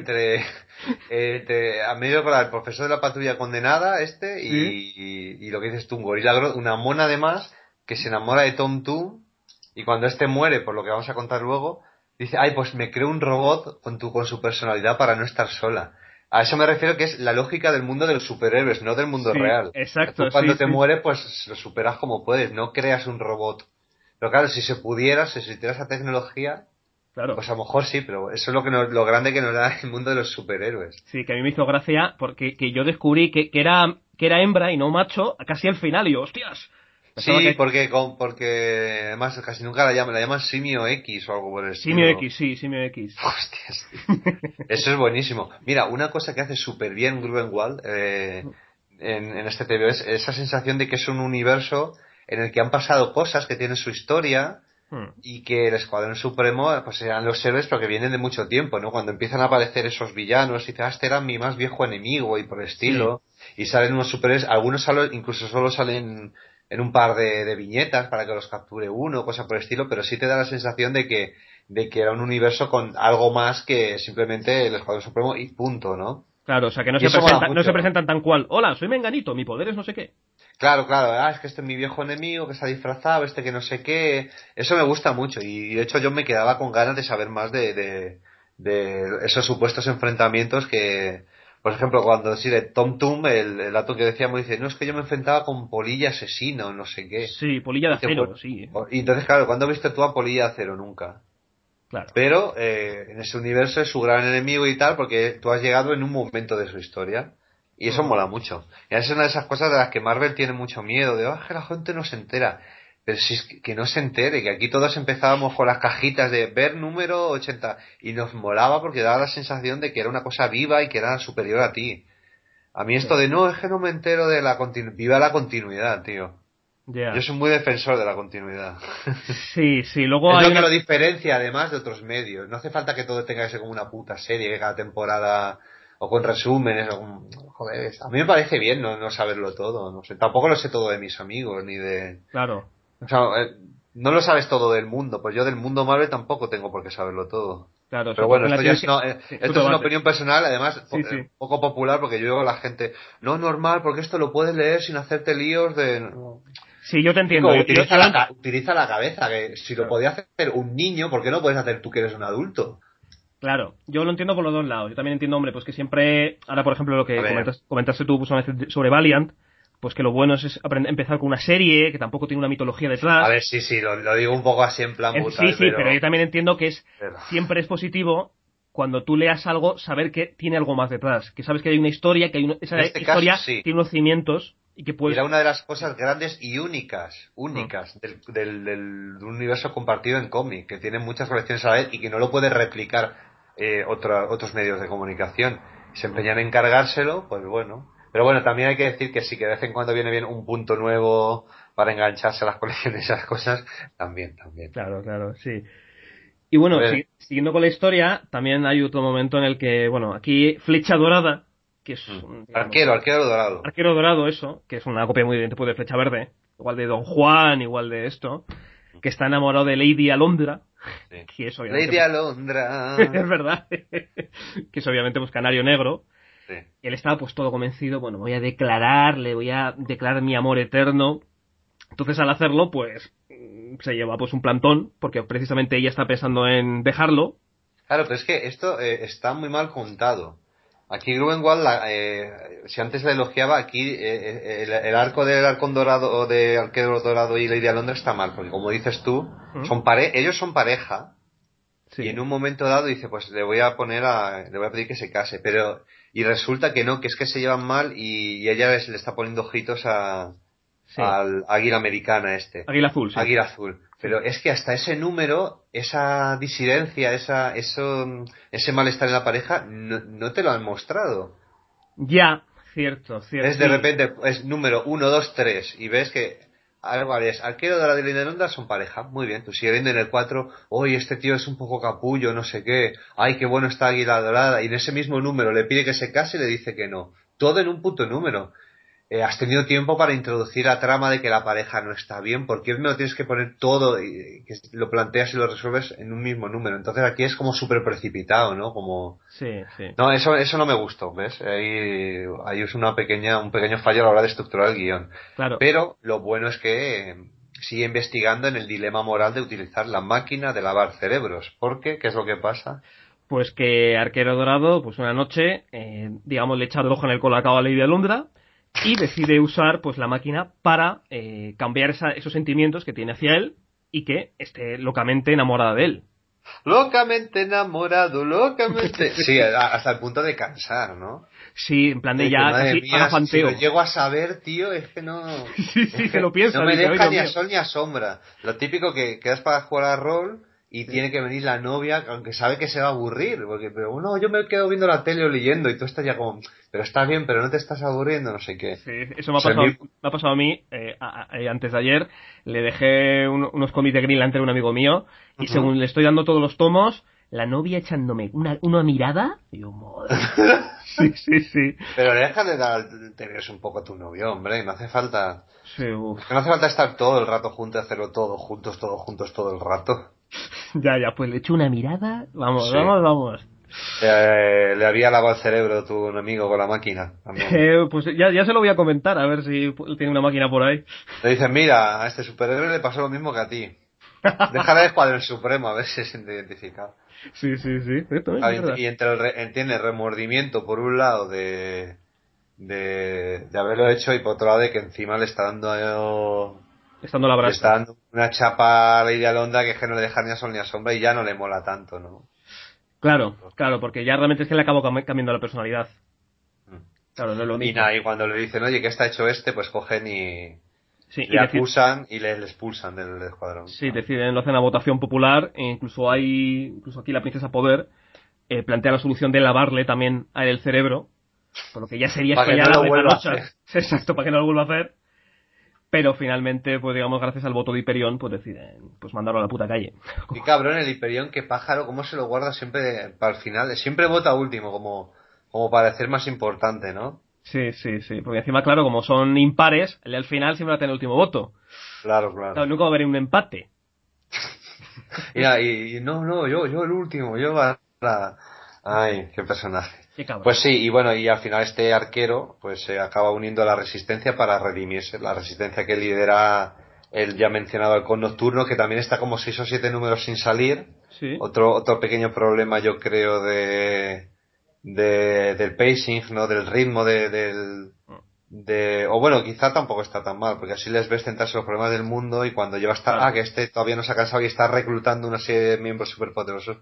entre a medio para el profesor de la patrulla condenada, y lo que dices tú, un Gorilla Grodd, una mona además, que se enamora de Tom Toon, y cuando este muere, por lo que vamos a contar luego, dice, ay, pues me creo un robot con su personalidad para no estar sola. A eso me refiero, que es la lógica del mundo de los superhéroes, no del mundo real. Exacto, Tú cuando te mueres, pues lo superas como puedes, no creas un robot. Pero claro, si se pudiera, si existiera esa tecnología, claro, pues a lo mejor sí, pero eso es lo grande que nos da el mundo de los superhéroes. Sí, que a mí me hizo gracia porque que yo descubrí que era hembra y no macho casi al final, y yo, hostias. Sí, porque además casi nunca la llaman Simio X o algo por el Simio estilo. X, sí, Simio X. Hostias, tío. Eso es buenísimo. Mira, una cosa que hace súper bien Gruenwald en este TVO es esa sensación de que es un universo en el que han pasado cosas que tienen su historia y que el Escuadrón Supremo pues serán los héroes pero que vienen de mucho tiempo, ¿no? Cuando empiezan a aparecer esos villanos y dices, este era mi más viejo enemigo y por el estilo, y salen unos superhéroes, algunos incluso solo salen en un par de viñetas para que los capture uno, cosa por el estilo, pero sí te da la sensación de que era un universo con algo más que simplemente el Escuadrón Supremo y punto, ¿no? Claro, o sea que Y eso mola mucho. no se presentan tan cual. Hola, soy Menganito, mi poder es no sé qué. Claro, es que este es mi viejo enemigo que se ha disfrazado, este que no sé qué. Eso me gusta mucho y de hecho yo me quedaba con ganas de saber más de esos supuestos enfrentamientos que, por ejemplo, cuando sí de Tom Tum, el dato que decíamos, dice, no, es que yo me enfrentaba con Polilla Asesino, no sé qué. Sí, polilla de Dice, acero, sí. Y entonces, claro, ¿cuándo viste tú a Polilla de Acero? Nunca. Claro. Pero en ese universo es su gran enemigo y tal, porque tú has llegado en un momento de su historia. Y eso mola mucho. Y es una de esas cosas de las que Marvel tiene mucho miedo, de que la gente no se entera. Pero si es que no se entere, que aquí todos empezábamos con las cajitas de ver número 80 y nos molaba porque daba la sensación de que era una cosa viva y que era superior a ti. A mí esto de no, es que no me entero de la continuidad, viva la continuidad, tío. Yeah. Yo soy muy defensor de la continuidad. Sí, luego es hay lo que lo diferencia además de otros medios. No hace falta que todo tenga que ser como una puta serie, que cada temporada o con resúmenes joder, a mí me parece bien no saberlo todo, no sé, tampoco lo sé todo de mis amigos ni de Claro. O sea, no lo sabes todo del mundo, pues yo del mundo Marvel tampoco tengo por qué saberlo todo. Claro, Pero bueno, esto ya es esto es una opinión personal, además poco popular, porque yo digo a la gente, no es normal, porque esto lo puedes leer sin hacerte líos de... Sí, yo te entiendo. Utiliza la cabeza, que si lo podía hacer un niño, ¿por qué no puedes hacer tú que eres un adulto? Claro, yo lo entiendo por los dos lados. Yo también entiendo, hombre, pues que siempre, ahora por ejemplo lo que comentaste tú pues, sobre Valiant, pues que lo bueno es empezar con una serie que tampoco tiene una mitología detrás. A ver, sí, lo digo un poco así en plan brutal, pero yo también entiendo que siempre es positivo cuando tú leas algo saber que tiene algo más detrás, que sabes que hay una historia, que esa historia tiene unos cimientos y que puedes... Era una de las cosas grandes y únicas del universo compartido en cómic, que tiene muchas colecciones a la vez y que no lo puede replicar otros medios de comunicación. Se empeñan en encargárselo, pues bueno. Pero bueno, también hay que decir que sí, que de vez en cuando viene bien un punto nuevo para engancharse a las colecciones y esas cosas, también. Claro, sí. Y bueno, siguiendo con la historia, también hay otro momento en el que, bueno, aquí Flecha Dorada, que es... Arquero Dorado. Arquero Dorado, eso, que es una copia muy evidente de Flecha Verde, igual de Don Juan, igual de esto, que está enamorado de Lady Alondra, que es obviamente... Lady Alondra. Es verdad, que es obviamente pues Canario Negro. Sí. Y él estaba pues todo convencido, bueno, voy a declarar mi amor eterno. Entonces al hacerlo, pues se lleva pues un plantón, porque precisamente ella está pensando en dejarlo. Claro, pero es que esto está muy mal contado. Aquí Gruenwald, si antes le elogiaba, aquí el arco del Halcón Dorado o de Arquero Dorado y Lady Alondra está mal, porque como dices tú, ellos son pareja, y en un momento dado dice, pues le voy a pedir que se case, y resulta que no, que es que se llevan mal y ella le está poniendo ojitos a Sí. al águila americana este. Águila azul, sí. Águila azul. Pero es que hasta ese número, esa disidencia, ese malestar en la pareja, no te lo han mostrado. Ya, cierto. Es de repente, es número 1, 2, 3 y ves que Álvarez, Arquero de la de Lindelonda son pareja, muy bien, tú sigues viendo en el 4, oye, este tío es un poco capullo, no sé qué, ay, qué bueno está Águila Dorada, y en ese mismo número le pide que se case y le dice que no. Todo en un puto número. Has tenido tiempo para introducir la trama de que la pareja no está bien, porque me lo tienes que poner todo y que lo planteas y lo resuelves en un mismo número. Entonces aquí es como súper precipitado, ¿no? Como... Sí, sí. No, eso no me gustó, ¿ves? Ahí es un pequeño fallo a la hora de estructurar el guión. Claro. Pero lo bueno es que sigue investigando en el dilema moral de utilizar la máquina de lavar cerebros. Porque, ¿qué es lo que pasa? Pues que Arquero Dorado, pues una noche, digamos, le echa el ojo en el colacao a Lady Alundra y decide usar pues la máquina para cambiar esos sentimientos que tiene hacia él y que esté locamente enamorada de él. Locamente enamorado, locamente... Sí, hasta el punto de cansar, ¿no? Sí, en plan de Es que, ya madre casi mía, si lo agafanteo. llego a saber, tío, es que no... Sí, Es se lo que piensa, no me dice, ay deja Dios ni a mío. sol ni a sombra. Lo típico que quedas para jugar a rol y Sí. tiene que venir la novia, aunque sabe que se va a aburrir. Porque, pero no, yo me quedo viendo la tele o leyendo y tú estás ya como... Pero estás bien, pero no te estás aburriendo, no sé qué. Sí, eso O sea, a mí... me ha pasado a mí antes de ayer. Le dejé unos cómics de Green Lantern a un amigo mío y Ujú. según le estoy dando todos los tomos, la novia echándome una mirada. Y yo, madre. Sí, sí, sí. Pero deja de dar... Te ves un poco a tu novio, hombre, no hace falta... Sí, uf. Es que no hace falta estar todo el rato juntos y hacerlo todos juntos todo el rato. Ya, ya, pues le echo una mirada. Vamos, Sí. vamos, vamos. Le había lavado el cerebro a tu amigo con la máquina también. Pues ya se lo voy a comentar, a ver si tiene una máquina por ahí. Le dicen, mira, a este superhéroe le pasó lo mismo que a ti. Déjale de Escuadrón Supremo a ver si se siente identificado. Sí, sí, sí, esto es Ah, verdad. y entre entiende remordimiento por un lado de haberlo hecho y por otro lado de que encima Estando la le está brasa. dando una chapa a Lady Alonda que es que no le deja ni a sol ni a sombra y ya no le mola tanto, ¿no? Claro, claro, porque ya realmente es que le acabo cambiando la personalidad. Mm. Claro, no es lo Y mismo. nada, y cuando le dicen, oye, ¿qué está hecho este? Pues cogen y Sí, y le acusan y le expulsan del escuadrón. sí, Claro. deciden, lo hacen a votación popular, e incluso aquí la princesa Poder plantea la solución de lavarle también a él el cerebro, por lo que ya sería Para esto que ya no la lo vuelva a hacer. repanocha. Exacto, para que no lo vuelva a hacer. Pero finalmente, pues digamos, gracias al voto de Hyperion, pues deciden pues mandarlo a la puta calle. Qué cabrón el Hyperion, qué pájaro, cómo se lo guarda siempre para el final. Siempre vota último, como para ser más importante, ¿no? Sí, sí, sí, porque encima, claro, como son impares, él al final siempre va a tener el último voto. Claro, Claro, claro. nunca va a haber un empate. Y no, yo el último, yo para... Ay, qué personaje. Qué Pues cabrón. sí, y bueno, y al final este arquero pues se acaba uniendo a la resistencia para redimirse. La resistencia que lidera el ya mencionado halcón nocturno, que también está como 6 o 7 números sin salir. Sí. Otro pequeño problema yo creo del pacing, ¿no? Del ritmo o bueno, quizá tampoco está tan mal, porque así les ves centrarse en los problemas del mundo y cuando lleva hasta, Claro. que este todavía no se ha cansado y está reclutando una serie de miembros superpoderosos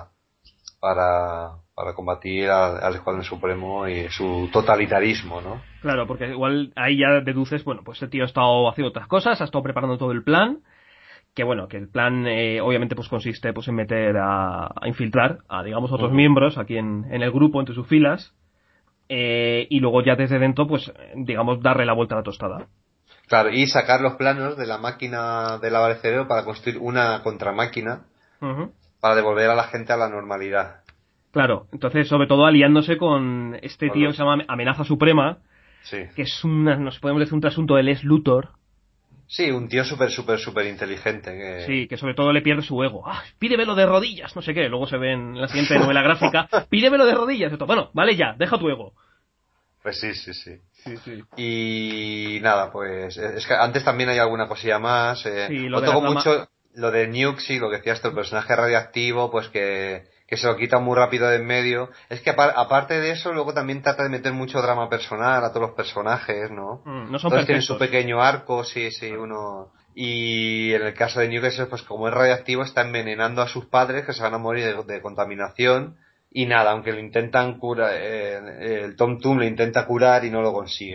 para combatir al Escuadrón Supremo y su totalitarismo, ¿no? Claro, porque igual ahí ya deduces, bueno, pues el tío ha estado haciendo otras cosas, ha estado preparando todo el plan, que bueno, que el plan obviamente pues consiste pues en meter a infiltrar a digamos otros Ujú. miembros aquí en el grupo, entre sus filas, y luego ya desde dentro pues digamos darle la vuelta a la tostada. Claro, y sacar los planos de la máquina de lavar el cerebro para construir una contramáquina Ujú. para devolver a la gente a la normalidad. Claro, entonces sobre todo aliándose con este Con tío que los... se llama Amenaza Suprema, Sí. que es una, nos podemos decir un trasunto de Les Luthor. Sí, un tío súper inteligente que... Sí, que sobre todo le pierde su ego. Ah, pídemelo de rodillas, no sé qué. Luego se ve en la siguiente novela gráfica. Pídemelo de rodillas. Esto, bueno, vale ya, deja tu ego. Pues sí, sí, sí. Sí, sí. Y nada, pues es que antes también hay alguna cosilla más. Sí, lo No de la toco trama. mucho lo de Nukes y lo que decías tú, el personaje radiactivo, pues que se lo quita muy rápido de en medio. Es que aparte de eso, luego también trata de meter mucho drama personal a todos los personajes, ¿no? No son Todos tienen su perfectos. pequeño arco, sí, sí, Claro. uno. Y en el caso de Nukes, pues como es radiactivo, está envenenando a sus padres que se van a morir de contaminación. Y nada, aunque lo intentan curar, el Tom Tum lo intenta curar y no lo consigue, ¿no?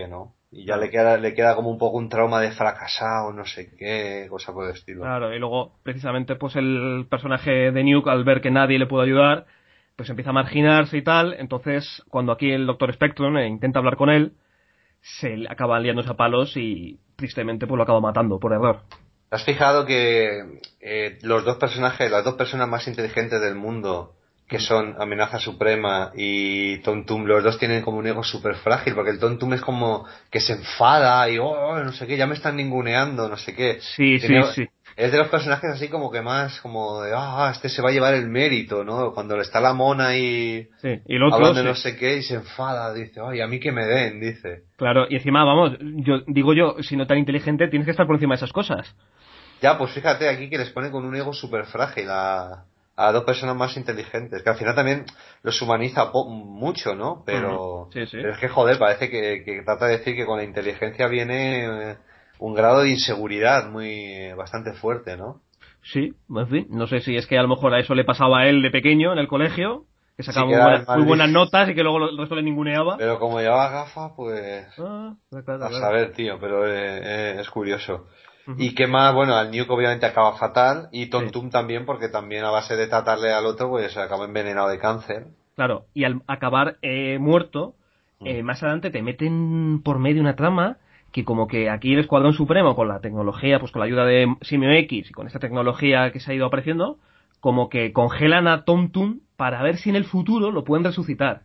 Y ya le queda como un poco un trauma de fracasado, no sé qué, cosa por el estilo. Claro, y luego, precisamente, pues el personaje de Nuke, al ver que nadie le puede ayudar, pues empieza a marginarse y tal. Entonces, cuando aquí el Doctor Spectrum intenta hablar con él, se le acaban liándose a palos y, tristemente, pues lo acaba matando por error. ¿Te has fijado que los dos personajes, las dos personas más inteligentes del mundo, que son Amenaza Suprema y Tom Tum, los dos tienen como un ego súper frágil, porque el Tom Tum es como que se enfada y no sé qué, ya me están ninguneando, no sé qué. Sí, sí, sí. Es de los personajes así como que más, como de, este se va a llevar el mérito, ¿no? Cuando le está la mona y Sí, y el otro, hablando de sí. no sé qué y se enfada, dice, a mí que me den, dice. Claro, y encima, vamos, si no tan inteligente, tienes que estar por encima de esas cosas. Ya, pues fíjate aquí que les pone con un ego súper frágil a dos personas más inteligentes, que al final también los humaniza mucho, ¿no? Sí, sí. Pero es que, joder, parece que trata de decir que con la inteligencia viene un grado de inseguridad bastante fuerte, ¿no? Sí, en fin, no sé si es que a lo mejor a eso le pasaba a él de pequeño en el colegio, que Sí sacaba que era el muy más buenas notas y que luego el resto le ninguneaba. pero como llevaba gafas, pues Claro, a claro. saber, tío, pero es curioso. Ujú. Y qué más, bueno, al Nuke obviamente acaba fatal y Sí, Tontum también, porque también a base de tratarle al otro, pues acaba envenenado de cáncer. claro. Y al acabar muerto, Mm. más adelante te meten por medio una trama que como que aquí el Escuadrón Supremo, con la tecnología, pues con la ayuda de Simio X y con esta tecnología que se ha ido apareciendo, como que congelan a Tom Tum para ver si en el futuro lo pueden resucitar.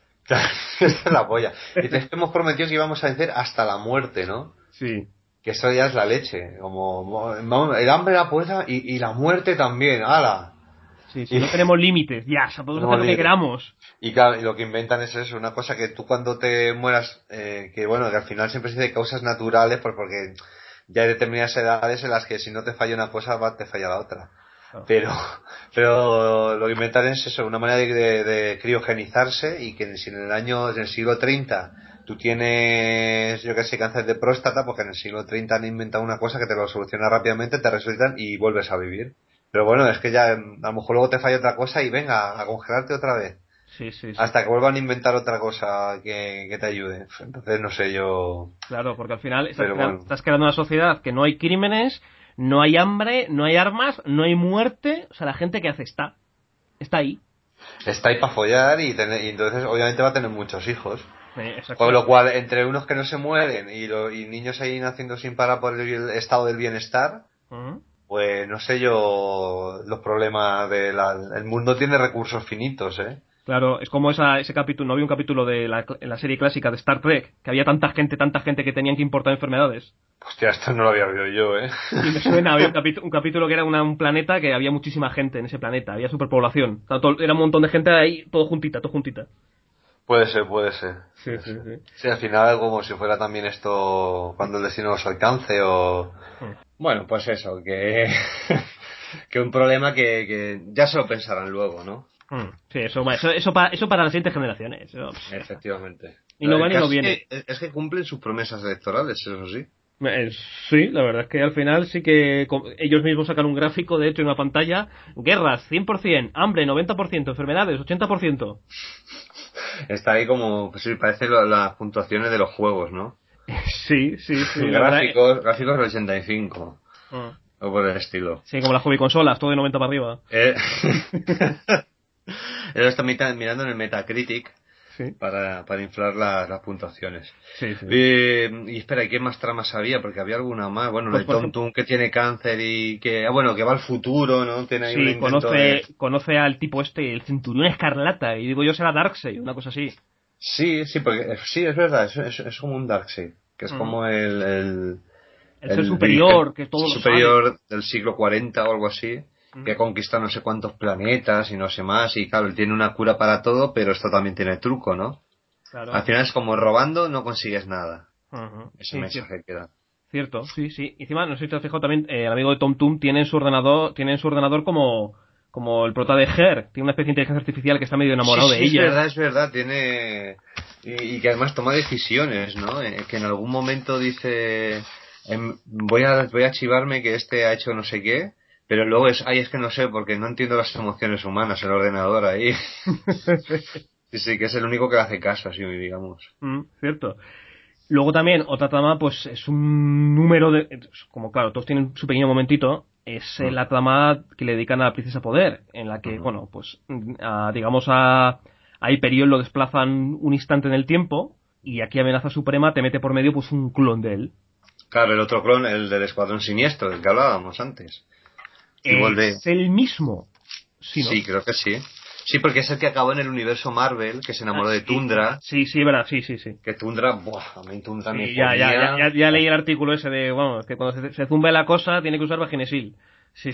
Esa es la polla. Y te hemos prometido que íbamos a vencer hasta la muerte, ¿no? Sí. Que eso ya es la leche. Como el hambre, la pobreza y la muerte también. ¡Hala! Sí, sí, Y no tenemos límites, ya, o sea, podemos hacer tenemos lo que límite. queramos. Y claro, y lo que inventan es eso, una cosa que tú cuando te mueras, que bueno, que al final siempre se dice causas naturales, porque ya hay determinadas edades en las que si no te falla una cosa, te falla la otra. Claro. Pero, pero lo que inventan es eso, una manera de criogenizarse y que si en el siglo 30 tú tienes, yo que sé, cáncer de próstata, porque en el siglo 30 han inventado una cosa que te lo soluciona rápidamente, te resucitan y vuelves a vivir. Pero bueno, es que ya a lo mejor luego te falla otra cosa y venga, a congelarte otra vez. Sí, sí, sí. Hasta que vuelvan a inventar otra cosa que te ayude. Entonces no sé yo. Claro, porque al final Pero bueno. estás creando una sociedad que no hay crímenes, no hay hambre, no hay armas, no hay muerte. O sea, la gente que hace está ahí. Está ahí para follar y entonces obviamente va a tener muchos hijos. Con Exacto. lo cual, entre unos que no se mueren y niños ahí naciendo sin parar por el estado del bienestar, Ujú. pues no sé yo los problemas el mundo tiene recursos finitos, ¿eh? Claro, es como ese capítulo, no había un capítulo de en la serie clásica de Star Trek, que había tanta gente que tenían que importar enfermedades. Hostia, esto no lo había oído yo, ¿eh? Sí, me suena, había un capítulo que era un planeta que había muchísima gente en ese planeta, había superpoblación. O sea, era un montón de gente ahí, todo juntita, todo juntita. Puede ser, puede ser, Sí, puede sí, ser. sí. Sí, al final como si fuera también esto cuando el destino nos alcance o... Mm. Bueno, pues eso, que, que un problema que ya se lo pensarán luego, ¿no? Sí, eso para las siguientes generaciones. Eso, pues, ya está. Efectivamente. Ni no El va ni no caso viene. es que cumplen sus promesas electorales, eso sí. Eh, sí, la verdad es que al final sí que ellos mismos sacan un gráfico, de hecho, en una pantalla. Guerras, 100%, hambre, 90%, enfermedades, 80%. Está ahí como, pues sí, parece las puntuaciones de los juegos, ¿no? Sí, sí, sí, la verdad. Gráficos del 85, Mm. o por el estilo. Sí, como las hobby consolas, todo de 90 para arriba. Eh, Él está mirando en el Metacritic Sí, para inflar las puntuaciones. sí, sí. Y espera, ¿y qué más tramas había? Porque había alguna más. Bueno, lo Pues de por Tom ejemplo, Tum que tiene cáncer y bueno, que va al futuro, ¿no? Tiene ahí un sí, intento de... conoce al tipo este, el cinturón escarlata, y digo yo será Darkseid, una cosa así. Sí, sí, porque sí, es verdad, es como un Darkseid, que es Mm. como El ser el superior, dirigente que todo lo sabe. superior del siglo 40 o algo así, que Mm. conquista no sé cuántos planetas y no sé más, y claro, él tiene una cura para todo, pero esto también tiene truco, ¿no? Al Claro. final es como robando no consigues nada, Ujú. ese Sí, mensaje que da. cierto, sí, sí. Y encima, no sé si te has fijado también, el amigo de Tom Tum tiene en su ordenador como el prota de Her. Tiene una especie de inteligencia artificial que está medio Sí, enamorado de sí, ella. es verdad, tiene... Y que además toma decisiones, ¿no? Que en algún momento dice, voy a chivarme que este ha hecho no sé qué, pero luego es que no sé, porque no entiendo las emociones humanas, el ordenador ahí. Sí, sí, que es el único que le hace caso, así digamos. Cierto. Luego también, otra trama, pues es un número de... Como claro, todos tienen su pequeño momentito, es la trama que le dedican a la Princesa Poder, en la que, bueno, pues digamos a Hyperion lo desplazan un instante en el tiempo, y aquí Amenaza Suprema te mete por medio pues un clon de él. Claro, el otro clon, el del Escuadrón Siniestro, del que hablábamos antes. Y vuelve... ¿Es el mismo? Sí, ¿no? Sí, creo que sí. Sí, porque es el que acabó en el universo Marvel, que se enamoró de Tundra. Sí, verdad, sí. Que Tundra, buah, a mí Tundra me ponía... Ya leí el artículo ese de, vamos, que cuando se zumbe la cosa tiene que usar vaginesil. Sí.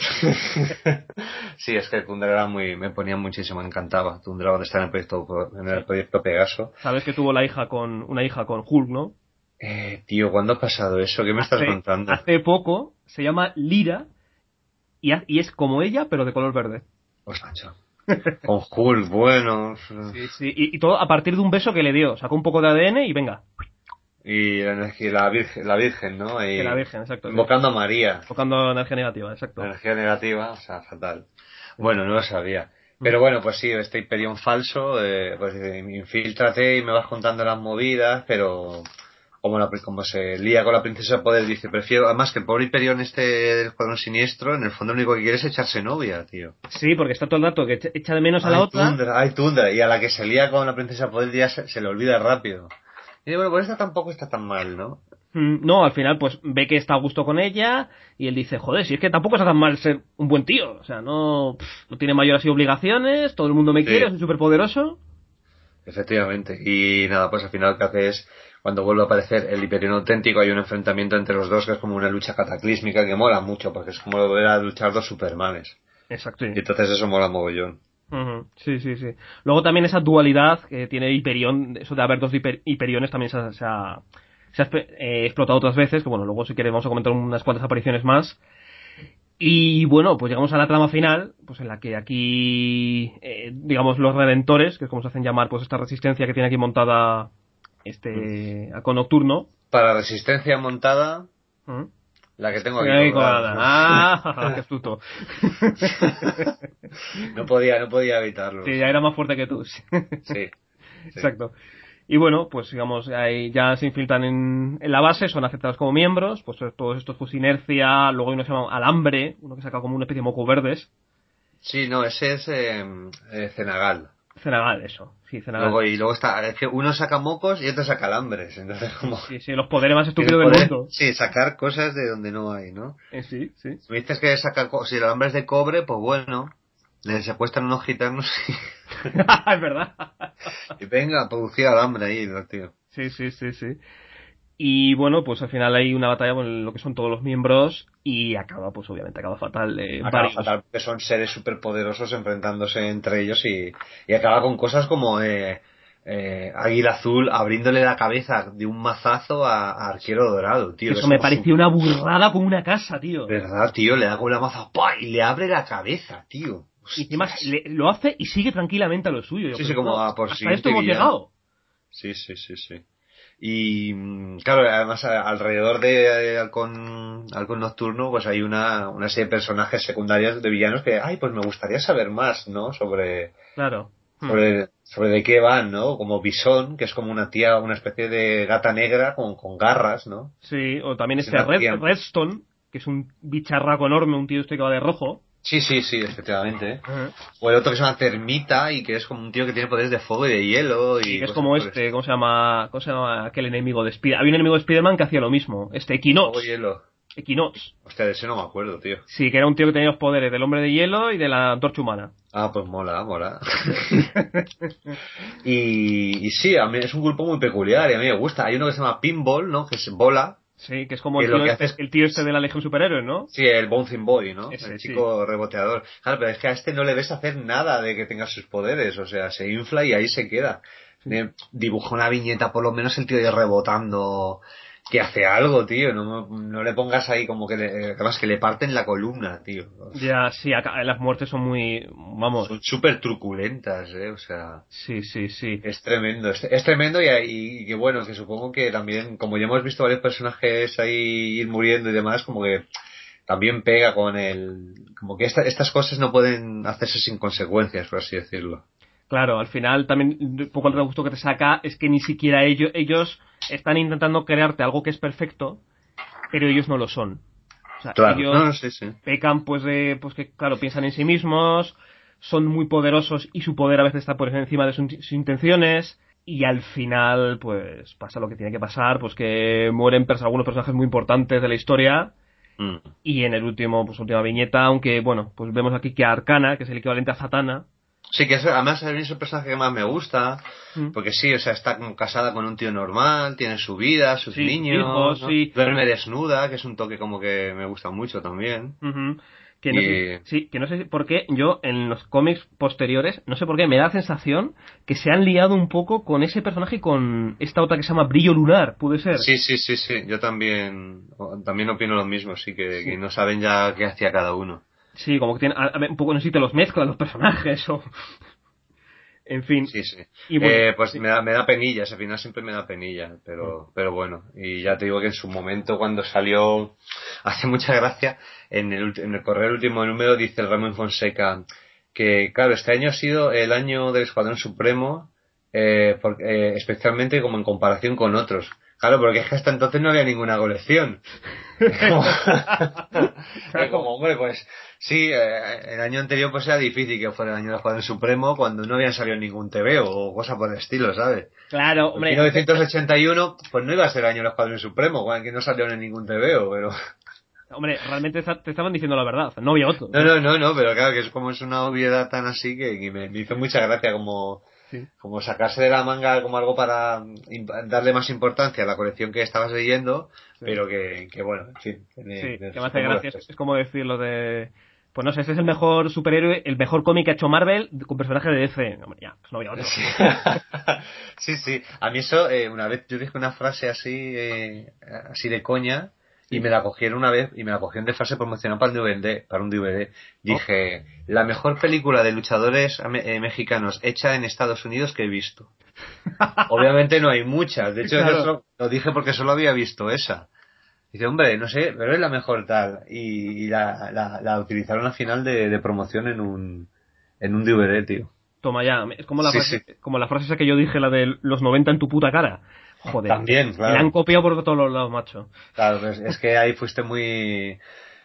Sí, es que Tundra me ponía muchísimo, me encantaba. Tundra estar en el proyecto Pegaso. Sabes que tuvo una hija con Hulk, ¿no? Tío, ¿cuándo ha pasado eso? ¿Qué me estás contando? Hace poco, se llama Lyra y es como ella, pero de color verde. Pues macho. Con Hulk, bueno. Sí. Y todo a partir de un beso que le dio. Sacó un poco de ADN y venga. Y la Virgen, ¿no? Y la Virgen, exacto. Invocando a María. Invocando energía negativa, exacto. Energía negativa, o sea, fatal. Bueno, no lo sabía. Pero bueno, pues sí, este Hyperion falso, pues infíltrate y me vas contando las movidas, pero como se lía con la Princesa Poder, dice, prefiero, además que el pobre Hyperion del Escuadrón Siniestro, en el fondo lo único que quiere es echarse novia, tío. Sí, porque está todo el rato que echa de menos a la otra. Hay Tundra, y a la que se lía con la Princesa Poder ya se le olvida rápido. Y bueno, pues esta tampoco está tan mal, ¿no? No, al final pues ve que está a gusto con ella y él dice, joder, si es que tampoco está tan mal ser un buen tío, o sea, no tiene mayores así obligaciones, todo el mundo me quiere, soy súper poderoso. Efectivamente, y nada, pues al final lo que hace es, cuando vuelve a aparecer el Hyperion auténtico, hay un enfrentamiento entre los dos que es como una lucha cataclísmica que mola mucho, porque es como volver a luchar dos Supermanes. Exacto. Y entonces eso mola mogollón. Sí. Luego también esa dualidad que tiene Hyperion, eso de haber dos Hyperiones también se ha explotado otras veces, que bueno, luego si quieres vamos a comentar unas cuantas apariciones más. Y bueno, pues llegamos a la trama final, pues en la que aquí, digamos, los redentores, que es como se hacen llamar, pues esta resistencia que tiene aquí montada Halcón Nocturno. Para resistencia montada, la que tengo aquí colgada. Ah, qué astuto. No podía evitarlo. Sí, ya era más fuerte que tú. Sí. Exacto. Y bueno, pues digamos, ahí ya se infiltran en la base, son aceptados como miembros, pues todos estos pues inercia, luego hay uno que se llama Alambre, uno que saca como una especie de moco verdes. Sí, no, ese es Cenagal. Cenagal, eso, sí, Cenagal. Luego está, es que uno saca mocos y otro saca alambres, entonces como... Sí, los poderes más estúpidos del mundo. Sí, sacar cosas de donde no hay, ¿no? Sí. Me dices que si el alambre es de cobre, pues bueno, le secuestran unos gitanos y... Es verdad. Y venga, a producir alambre ahí, tío. Sí. Y bueno, pues al final hay una batalla con lo que son todos los miembros y acaba fatal. Acaba fatal porque son seres superpoderosos enfrentándose entre ellos y acaba con cosas como Águila Azul abriéndole la cabeza de un mazazo a Arquero Dorado, tío. Eso me pareció una burrada como una casa, tío. ¿Verdad, tío? Le da con la maza ¡pah! Y le abre la cabeza, tío. Y encima lo hace y sigue tranquilamente a lo suyo. Sí, como por hasta esto hemos llegado. Sí. Y claro, además alrededor de Halcón Nocturno pues hay una serie de personajes secundarios de villanos que, pues me gustaría saber más, ¿no? Sobre de qué van, ¿no? Como Bison, que es como una especie de gata negra con garras, ¿no? Sí, o también Redstone, que es un bicharraco enorme, un tío que va de rojo. Sí, efectivamente. O el otro que se llama Termita y que es como un tío que tiene poderes de fuego y de hielo. Y que es como ¿cómo se llama aquel enemigo de Spider-Man? Había un enemigo de Spider-Man que hacía lo mismo, Equinox. Fuego y hielo. Equinox. Hostia, de ese no me acuerdo, tío. Sí, que era un tío que tenía los poderes del hombre de hielo y de la antorcha humana. Pues mola. y sí, a mí es un grupo muy peculiar y a mí me gusta. Hay uno que se llama Pinball, ¿no? Que es bola. Sí, que es como el tío este de la Legión Superhéroes, ¿no? Sí, el Bouncing Boy, ¿no? El chico reboteador. Claro, pero es que a este no le ves hacer nada de que tenga sus poderes. O sea, se infla y ahí se queda. Sí. Dibuja una viñeta, por lo menos el tío ahí rebotando, que hace algo, tío. No le pongas ahí como que además que le parten la columna, tío. Ya, sí, acá, las muertes son muy... Vamos. Son súper truculentas, o sea... Sí. Es tremendo, es tremendo y que bueno, que supongo que también, como ya hemos visto varios personajes ahí ir muriendo y demás, como que también pega con como que estas cosas no pueden hacerse sin consecuencias, por así decirlo. Claro, al final también un poco el gusto que te saca es que ni siquiera ellos están intentando crearte algo que es perfecto, pero ellos no lo son. O sea, claro, ellos sí. pecan pues que, claro, piensan en sí mismos, son muy poderosos y su poder a veces está por encima de sus intenciones, y al final pues pasa lo que tiene que pasar, pues que mueren algunos personajes muy importantes de la historia. Y en el última viñeta, aunque bueno, pues vemos aquí que Arcana, que es el equivalente a Zatanna. Sí, que además a mí es el personaje que más me gusta, porque sí, o sea, está como casada con un tío normal, tiene su vida, sus niños, hijos, ¿no? sí. Duerme desnuda, que es un toque como que me gusta mucho también. Que no sé por qué yo en los cómics posteriores, no sé por qué, me da la sensación que se han liado un poco con ese personaje y con esta otra que se llama Brillo Lunar, ¿puede ser? Sí, yo también opino lo mismo, sí, que no saben ya qué hacía cada uno. Sí, como que tienen, un poco, no sé si te los mezclan los personajes o... En fin. Sí. Y bueno, pues me da penilla, al final siempre me da penilla, pero bueno. Y ya te digo que en su momento cuando salió, hace mucha gracia, en el correo último número dice el Ramón Fonseca que, claro, este año ha sido el año del Escuadrón Supremo, especialmente como en comparación con otros. Claro, porque es que hasta entonces no había ninguna colección. Es como, hombre, pues sí, el año anterior pues era difícil que fuera el año del Escuadrón Supremo cuando no habían salido ningún TVO o cosa por el estilo, ¿sabes? Claro, En hombre. 1981 pues no iba a ser el año del Escuadrón Supremo, que no salió en ningún TVO, pero... Hombre, realmente te estaban diciendo la verdad, no había otro. No, pero claro que es como es una obviedad tan así que me hizo mucha gracia como sacarse de la manga como algo para darle más importancia a la colección que estabas leyendo, pero que bueno, en fin. Que me hace gracia, es como decir lo de... Pues no sé, este es el mejor superhéroe, el mejor cómic que ha hecho Marvel con personaje de DC. Hombre, ya, pues no había otro. Sí. A mí eso, una vez yo dije una frase así de coña, y me la cogieron una vez, y me la cogieron de frase promocional para un DVD. Dije, la mejor película de luchadores mexicanos hecha en Estados Unidos que he visto. Obviamente no hay muchas, de hecho claro. Lo dije porque solo había visto esa. Dice, hombre, no sé, pero es la mejor tal. Y la utilizaron al final de promoción en un DVD, tío. Toma ya, es como como la frase esa que yo dije, la de los 90 en tu puta cara. Joder. También, claro. Me la han copiado por todos los lados, macho. Claro, pues es que ahí fuiste muy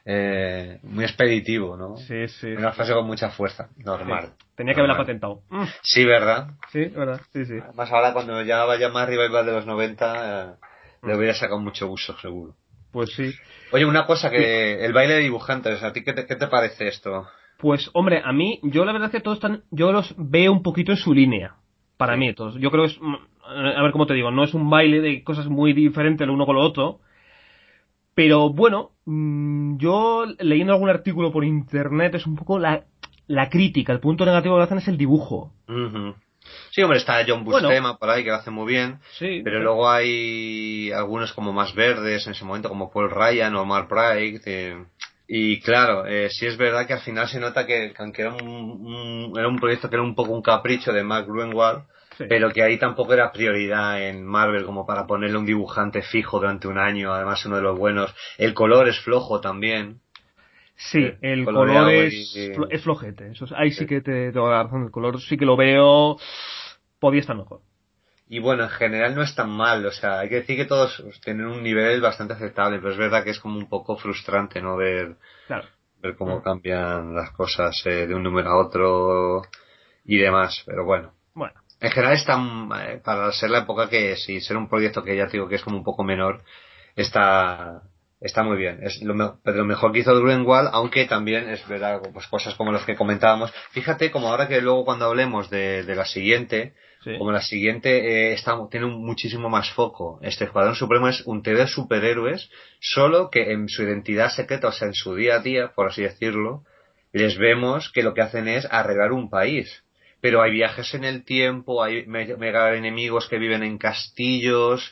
expeditivo, ¿no? Sí. Una frase con mucha fuerza, normal. Sí. Tenía que haberla patentado. Sí, ¿verdad? Sí, verdad, sí. Además ahora cuando ya vaya más revival de los 90, le hubiera sacado mucho uso, seguro. Pues sí. Oye, una cosa, que el baile de dibujantes, ¿a ti qué te parece esto? Pues, hombre, a mí, yo la verdad es que todos yo los veo un poquito en su línea. Para mí, todos. Yo creo que es, a ver cómo te digo, no es un baile de cosas muy diferentes el uno con lo otro. Pero bueno, yo leyendo algún artículo por internet es un poco la crítica. El punto negativo que hacen es el dibujo. Sí, hombre, está John Buscema por ahí que lo hace muy bien. Sí, pero luego hay algunos como más verdes en ese momento, como Paul Ryan o Mark Bright. Y claro, sí es verdad que al final se nota que aunque era un proyecto que era un poco un capricho de Mark Gruenwald, pero que ahí tampoco era prioridad en Marvel como para ponerle un dibujante fijo durante un año, además uno de los buenos. El color es flojo también. Sí, el color es flojete. Ahí sí que te doy la razón. El color sí que lo veo. Podía estar mejor. Y bueno, en general no es tan mal. O sea, hay que decir que todos tienen un nivel bastante aceptable, pero es verdad que es como un poco frustrante, ¿no? Ver cómo cambian las cosas de un número a otro y demás. Pero bueno. En general está, para ser la época que es y ser un proyecto que ya te digo que es como un poco menor, está muy bien. Es lo mejor que hizo Greenwald, aunque también es verdad, pues cosas como las que comentábamos. Fíjate como ahora que luego cuando hablemos de la siguiente, como la siguiente tiene muchísimo más foco. Este Escuadrón Supremo es un TV de superhéroes, solo que en su identidad secreta, o sea, en su día a día, por así decirlo, les vemos que lo que hacen es arreglar un país. Pero hay viajes en el tiempo, hay mega enemigos que viven en castillos,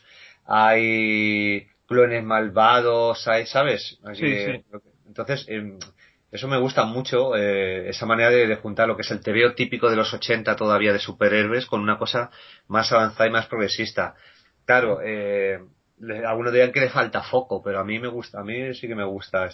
hay clones malvados, hay, ¿sabes? Entonces, eso me gusta mucho, esa manera de juntar lo que es el TVO típico de los 80 todavía de superhéroes con una cosa más avanzada y más progresista. Claro, algunos dirán que le falta foco, pero a mí sí que me gusta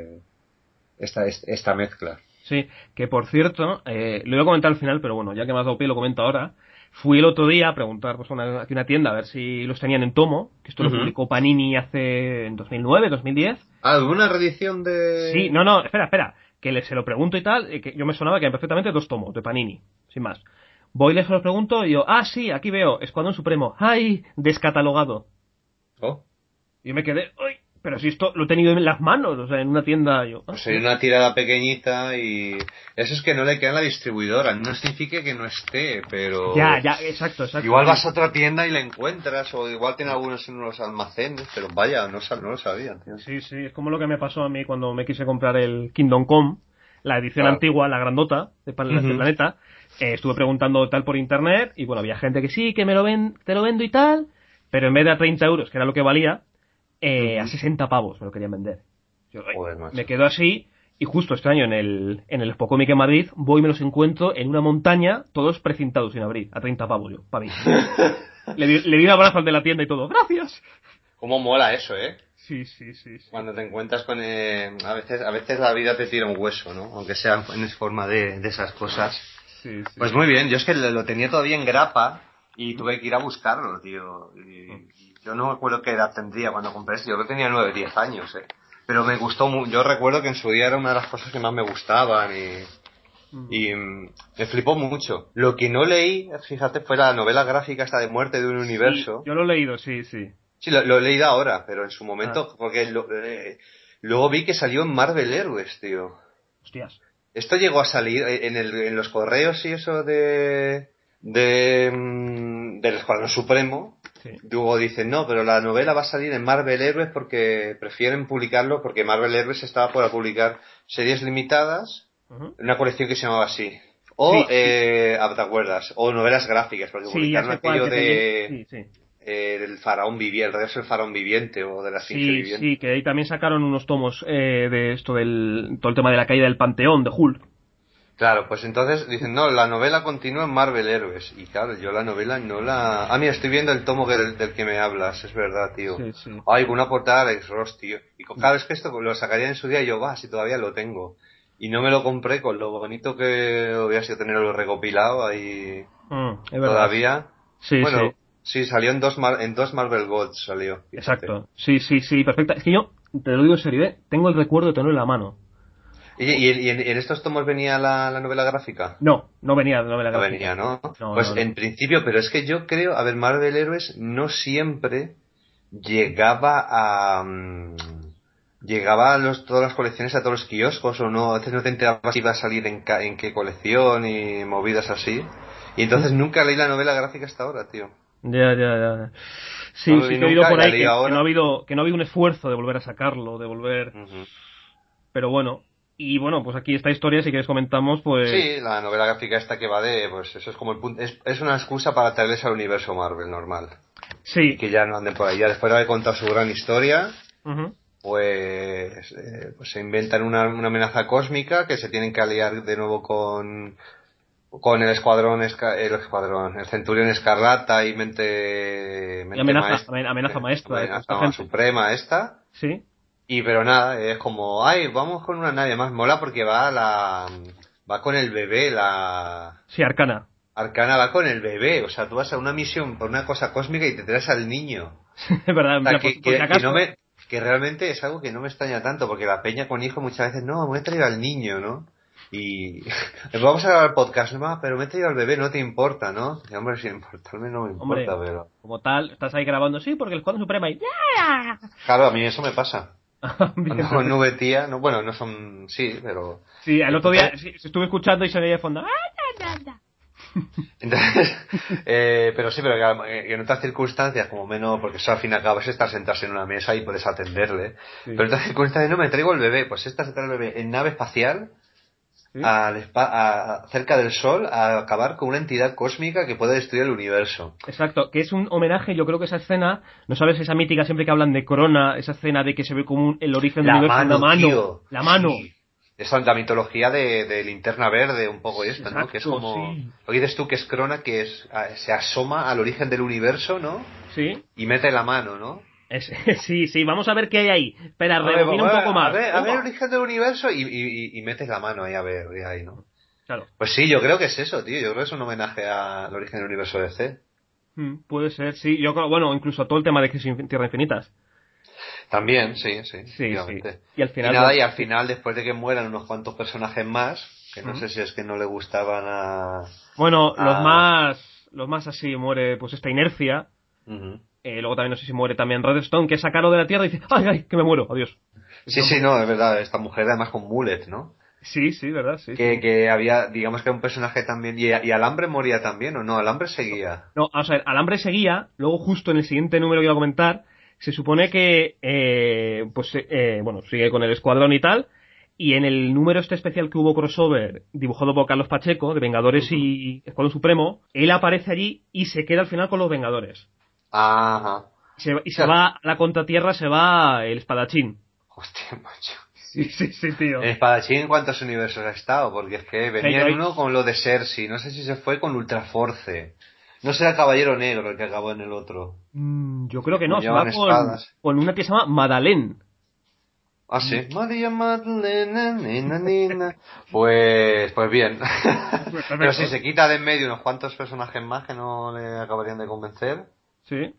esta mezcla. Sí, que por cierto, lo iba a comentar al final, pero bueno, ya que me has dado pie lo comento ahora, Fui el otro día a preguntar pues aquí una tienda a ver si los tenían en tomo, que esto lo publicó Panini hace en 2009, 2010. ¿Alguna reedición de...? Sí, no, espera, que se lo pregunto y tal, que yo me sonaba que eran perfectamente 2 tomos de Panini, sin más. Voy y les lo pregunto y yo, sí, aquí veo, Escuadrón Supremo, ¡ay! Descatalogado. Oh. Y me quedé, ¡ay! Pero si esto lo he tenido en las manos, o sea, en una tienda yo... Pues hay una tirada pequeñita y... Eso es que no le queda en la distribuidora, no significa que no esté, pero... Ya, exacto. Igual vas a otra tienda y la encuentras, o igual tiene algunos en unos almacenes, pero vaya, no lo sabía, tío. Sí, es como lo que me pasó a mí cuando me quise comprar el Kingdom Come, la edición antigua, la grandota, de Planeta. Estuve preguntando tal por internet, y bueno, había gente que sí, que te lo vendo y tal, pero en vez de a 30 euros, que era lo que valía, a 60 pavos me lo querían vender. Yo, me quedo así, y justo este año en el Expo Comic en Madrid, voy y me los encuentro en una montaña, todos precintados sin abrir, a 30 pavos yo, para mí. le di un abrazo al de la tienda y todo, ¡gracias! ¿Cómo mola eso, Sí. Cuando te encuentras con... a veces la vida te tira un hueso, ¿no? Aunque sea en forma de esas cosas. Sí. Pues muy bien, yo es que lo tenía todavía en grapa y tuve que ir a buscarlo, tío. Y yo no me acuerdo qué edad tendría cuando compré esto, yo creo que tenía 9 o 10 años, Pero me gustó mucho, yo recuerdo que en su día era una de las cosas que más me gustaban y me flipó mucho. Lo que no leí, fíjate, fue la novela gráfica esta de Muerte de un Universo. Yo lo he leído, sí. Sí, lo he leído ahora, pero en su momento, porque luego vi que salió en Marvel Heroes, tío. Hostias. Esto llegó a salir en los correos y eso del Escuadrón Supremo. Sí. Luego dicen, no, pero la novela va a salir en Marvel Heroes porque prefieren publicarlo, porque Marvel Heroes estaba por publicar series limitadas, una colección que se llamaba así. O, ¿te acuerdas? O novelas gráficas, porque publicaron aquello de... el faraón viviente, el regreso del faraón viviente o de la esfinge viviente. Sí, que ahí también sacaron unos tomos de esto del todo el tema de la caída del Panteón de Hulk. Claro, pues entonces dicen, no, la novela continúa en Marvel Heroes. Y claro, yo la novela no la... mira, estoy viendo el tomo del que me hablas, es verdad, tío. Sí. Ay, con una portada de Alex Ross, tío. Y claro, es que esto lo sacaría en su día y yo, si todavía lo tengo. Y no me lo compré con lo bonito que hubiera sido tenerlo recopilado ahí es todavía. Sí, bueno, sí, salió en dos Marvel Gods, salió. Fíjate. Exacto. Sí, perfecto. Es que yo, te lo digo en serio, tengo el recuerdo de tenerlo en la mano. ¿Y en estos tomos venía la novela gráfica? No venía la novela gráfica. No venía, ¿no? Pues en principio, pero es que yo creo, a ver, Marvel Heroes no siempre llegaba a todas las colecciones, a todos los kioscos, o no, a veces no te enterabas si iba a salir en qué colección y movidas así. Y entonces nunca leí la novela gráfica hasta ahora, tío. Ya. Sí, no te he oído por ahí que no ha habido un esfuerzo de volver a sacarlo, de volver... Pero bueno... Y bueno, pues aquí esta historia, si quieres comentamos, pues... Sí, la novela gráfica esta que va de... Pues eso es como el punto... Es una excusa para traerles al universo Marvel normal. Sí. Y que ya no anden por ahí. Ya después de haber contado su gran historia, pues se inventan una amenaza cósmica que se tienen que aliar de nuevo con el escuadrón, el Centurión Escarlata y amenaza maestra. Amenaza suprema esta. Sí. Y pero nada, es como, vamos con una nave más mola porque va con el bebé, Sí, Arcana. Arcana va con el bebé, o sea, tú vas a una misión por una cosa cósmica y te traes al niño. Es verdad, o sea, que realmente es algo que no me extraña tanto, porque la peña con hijo muchas veces, no, me voy a traer al niño, ¿no? Y vamos a grabar podcast, no, pero me he traído al bebé, no te importa, ¿no? Y, hombre, sin importarme no me importa, pero... Como tal, estás ahí grabando, sí, porque el Escuadrón Suprema y... Claro, a mí eso me pasa. Cuando nube tía, no, bueno, no son, sí, pero... Sí, el otro día estuve escuchando y se veía de fondo. Entonces, pero en otras circunstancias, como menos, porque eso al fin y al cabo es estar sentados en una mesa y puedes atenderle. Sí. Pero en otras circunstancias, no, me traigo el bebé, pues esta se trae el bebé en nave espacial, ¿sí? Cerca del Sol, a acabar con una entidad cósmica que puede destruir el universo. Exacto, que es un homenaje, yo creo que esa escena, ¿no sabes esa mítica siempre que hablan de Corona, esa escena de que se ve como el origen del universo, una mano, tío, la mano? Sí. Esa es la mitología de Linterna Verde, un poco esto, exacto, ¿no? Que es como... Sí. Lo que dices tú, que es Crona, que se asoma al origen del universo, ¿no? Sí. Y mete la mano, ¿no? Sí, vamos a ver qué hay ahí. Espera, rebobina un poco más. A ver el origen del universo y metes la mano ahí a ver, ahí, ¿no? Claro. Pues sí, yo creo que es eso, tío. Yo creo que es un homenaje al origen del universo DC. Puede ser, sí. Yo creo, bueno, incluso todo el tema de Crisis en Tierras Infinitas. También, sí, Sí, efectivamente. sí. Y al final, nada, bueno, y al final, después de que mueran unos cuantos personajes más, que no sé si es que no le gustaban bueno, a... los más así muere pues esta inercia. Ujú. Luego también no sé si muere también Redstone, que es sacarlo de la Tierra y dice, ay, ay, que me muero, adiós. Sí, sí, no, es verdad. Esta mujer además con mullet, ¿no? Sí, sí, verdad, sí, sí. Que había, digamos que era un personaje también... Y Alambre moría también, ¿o no? Alambre seguía. No, o sea, Alambre seguía, luego justo en el siguiente número que iba a comentar, se supone que, bueno, sigue con el escuadrón y tal, y en el número este especial que hubo crossover, dibujado por Carlos Pacheco, de Vengadores Ujú. y Escuadrón Supremo, él aparece allí y se queda al final con los Vengadores. Ajá. Se va a la contratierra, se va el espadachín. Hostia, macho. Sí, sí, sí, tío. El espadachín, ¿en cuántos universos ha estado? Porque es que O sea, venía en uno con lo de Cersei, no sé si se fue con Ultraforce. No será Caballero Negro el que acabó en el otro. yo creo que Como no, se va llevan espadas. con una que se llama Madeleine. Ah, sí. María Magdalena, nena, nena. Pues bien. Pero si Perfecto. se quita de en medio unos cuantos personajes más que no le acabarían de convencer. Sí.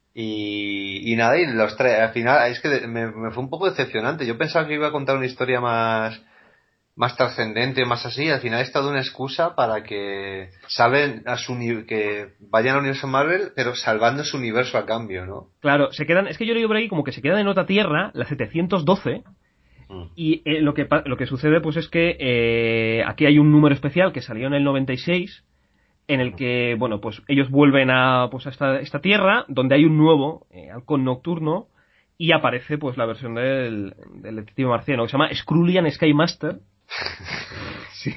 Y nada, y los tres, al final, es que me fue un poco decepcionante. Yo pensaba que iba a contar una historia más trascendente, más así. Al final es toda una excusa para que salven que vayan al universo Marvel, pero salvando su universo a cambio, ¿no? Claro, se quedan, es que yo leí por ahí como que se quedan en otra tierra, la 712, Mm. y lo que sucede pues es que aquí hay un número especial que salió en el 96, en el Ujú. que, bueno, pues ellos vuelven a, pues, a esta tierra, donde hay un nuevo halcón nocturno, y aparece pues la versión del detective marciano, que se llama Skrulian Skymaster. Sí.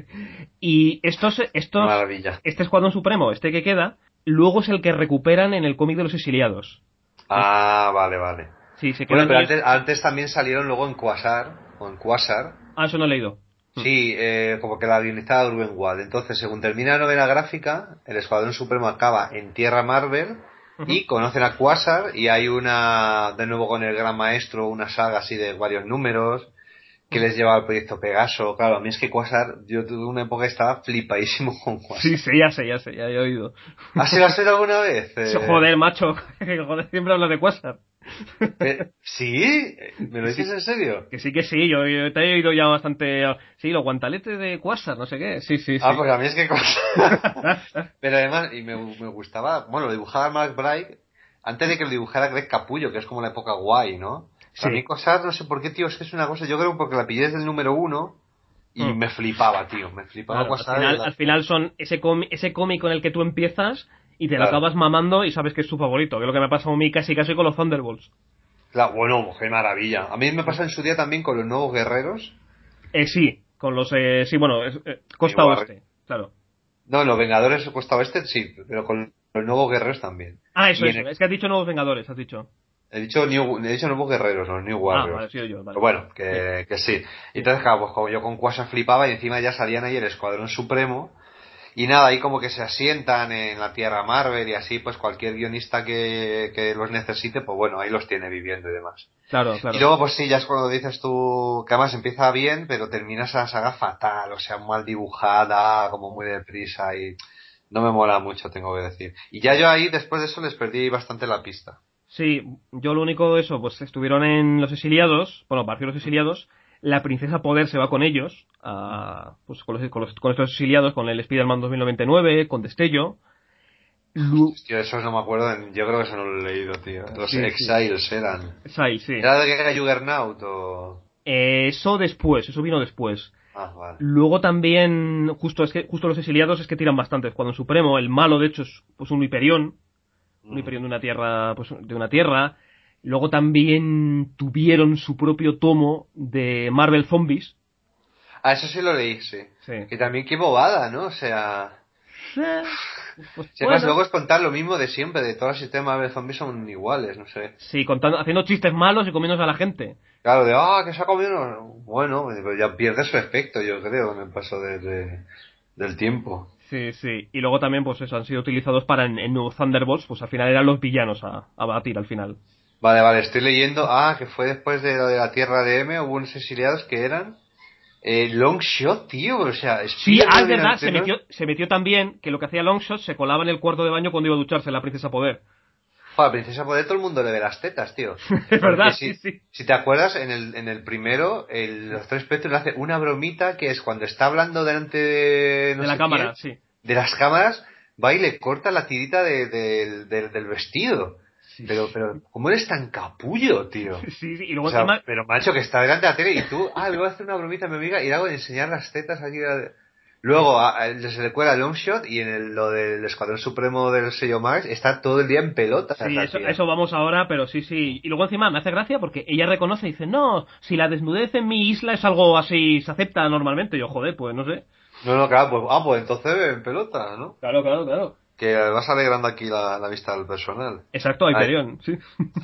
Y Maravilla. este Escuadrón Supremo, este que queda, luego es el que recuperan en el cómic de los exiliados. Ah, vale, vale. Sí, se Bueno, quedan pero ellos. antes también salieron luego en Quasar. Ah, eso no he leído. Sí, como que la guionizaba Urban Wad. Entonces, según termina la novela gráfica, el Escuadrón Supremo acaba en Tierra Marvel Ujú. y conocen a Quasar y hay de nuevo con el Gran Maestro, una saga así de varios números que les lleva al proyecto Pegaso. Claro, a mí es que Quasar, yo tuve una época que estaba flipadísimo con Sí, Quasar. sí, ya sé, ya he oído. ¿Has sido alguna vez? Joder, macho, joder, siempre hablas de Quasar. ¿Sí? ¿Me lo Que dices sí, en serio? que sí, yo te he oído ya bastante. Sí, los guantaletes de Quasar, no sé qué. Sí, sí, Ah, sí. pues a mí es que Quasar... Pero además, y me gustaba, bueno, lo dibujaba Mark Bright antes de que lo dibujara Greg Capullo, que es como la época guay, ¿no? Pero a mí Sí. Quasar, no sé por qué, tío, es que es una cosa, yo creo porque la pillé desde el número uno y Mm. me flipaba, tío, me flipaba Claro, Quasar y al final son ese cómic con el que tú empiezas y te lo Claro, acabas mamando y sabes que es tu favorito, que es lo que me pasa a mí casi casi con los Thunderbolts. claro, bueno, qué maravilla. A mí me pasa en su día también con los nuevos guerreros, Sí, con los. Sí, bueno, New Costa Warriors. Oeste, claro. No, los Vengadores Costa Oeste sí, pero con los nuevos guerreros también. Ah, eso, Y en eso. Es que has dicho Nuevos Vengadores, has dicho. he dicho nuevos guerreros, los New Ah, Warriors. vale, sí, yo, Pero vale. bueno, Sí, que sí. Y sí. entonces, claro, pues como yo con Quasar flipaba y encima ya salían ahí el Escuadrón Supremo. Y nada, ahí como que se asientan en la Tierra Marvel y así, pues cualquier guionista que los necesite, pues bueno, ahí los tiene viviendo y demás. Claro, Y claro. luego, pues sí, ya es cuando dices tú que además empieza bien, pero termina esa saga fatal, o sea, mal dibujada, como muy deprisa y no me mola mucho, tengo que decir. Y ya yo ahí, después de eso, les perdí bastante la pista. Sí, yo lo único de eso, pues estuvieron en los exiliados, bueno, aparecieron los exiliados, la princesa Poder se va con ellos, pues con estos exiliados, con el Spider-Man 2099, con Destello. Lu- Hostia, tío, eso no me acuerdo, yo creo que eso no lo he leído, tío. Los sí, sí. Exiles eran. Sai, sí. ¿Era de que era Juggernaut o...? Eso vino después. Ah, vale. Luego también, justo los exiliados es que tiran bastante. Cuando en Supremo, el malo de hecho es pues un Ujú. Hyperion de una tierra, pues de una tierra. Luego también tuvieron su propio tomo de Marvel Zombies. Ah, eso sí lo leí, sí. Sí. Que también qué bobada, ¿no? O sea... Eh, pues Si además bueno. luego es contar lo mismo de siempre, de todos los sistemas de zombies son iguales, no sé. Sí, haciendo chistes malos y comiéndose a la gente. Claro, que se ha comido uno. Bueno, pues ya pierde su efecto, yo creo, en el paso del tiempo. Sí, sí. Y luego también, pues eso, han sido utilizados para en nuevos Thunderbolts, pues al final eran los villanos a batir al final. Vale, vale, estoy leyendo. Ah, que fue después de lo de la Tierra de M, hubo unos exiliados que eran Longshot, tío, o sea... Sí, es verdad, se metió también que lo que hacía Longshot se colaba en el cuarto de baño cuando iba a ducharse la princesa Poder. Joder, Princesa Poder todo el mundo le ve las tetas, tío. Es verdad, sí. Si te acuerdas, en el primero, los tres Petrus le hace una bromita que es cuando está hablando delante de la cámara, sí. De las cámaras, va y le corta la tirita del vestido. Sí. Pero, ¿cómo eres tan capullo, tío? Sí, y luego encima... Pero macho, que está delante de la tele y tú, le voy a hacer una bromita a mi amiga y le hago de enseñar las tetas aquí. Luego se le cuela Longshot y lo del Escuadrón Supremo del sello Max está todo el día en pelotas. Sí, eso vamos ahora, pero sí. Y luego encima me hace gracia porque ella reconoce y dice, no, si la desnudez en mi isla es algo así, se acepta normalmente. Yo, joder, pues no sé. No, claro, pues entonces en pelota, ¿no? Claro. Que vas alegrando aquí la vista del personal. Exacto, Hyperion, sí.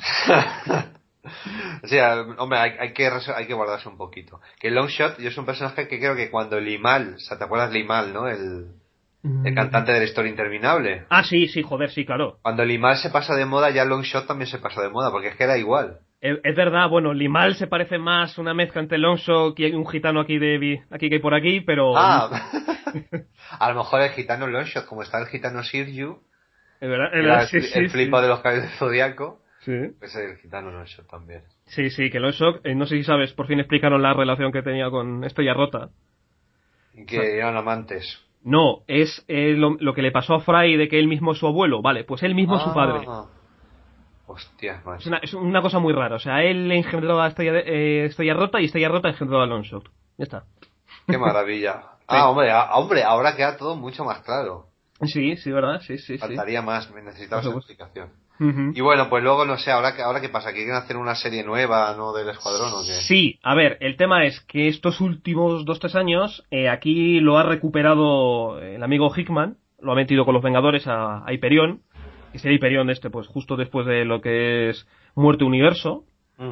O sea, hombre, hay que guardarse un poquito. Que Longshot, yo es un personaje que creo que cuando Limal, o sea, ¿te acuerdas Limal, no? El cantante de la historia interminable. Ah, sí, joder, sí, claro. Cuando Limal se pasa de moda, ya Longshot también se pasó de moda, porque es que era igual. Es verdad, bueno, Limal se parece más una mezcla entre Longshot y un gitano aquí que hay por aquí, pero... A lo mejor el gitano Longshot, como está el gitano Sirju, es verdad, el flipa de los caballos del Zodiaco. Sí. Pues el gitano Longshot también. Sí, que Longshot, no sé si sabes, por fin explicaron la relación que tenía con Estrella Rota. Que eran amantes. No, es lo que le pasó a Fry de que él mismo es su abuelo. Vale, pues él mismo es su padre. Hostias, macho. Es una cosa muy rara. O sea, él engendró a Estrella Rota y Estrella Rota engendró a Longshot. Ya está. Qué maravilla. Sí. Hombre, ahora queda todo mucho más claro. Sí, verdad, sí. Faltaría más, me necesitaba esa explicación. Y bueno, pues luego no sé, ahora qué pasa, ¿que quieren hacer una serie nueva, no, del Escuadrón o qué? Sí, a ver, el tema es que estos últimos 2-3 años, aquí lo ha recuperado el amigo Hickman, lo ha metido con los Vengadores a Hyperion, que sería Hyperion pues justo después de lo que es Muerte Universo.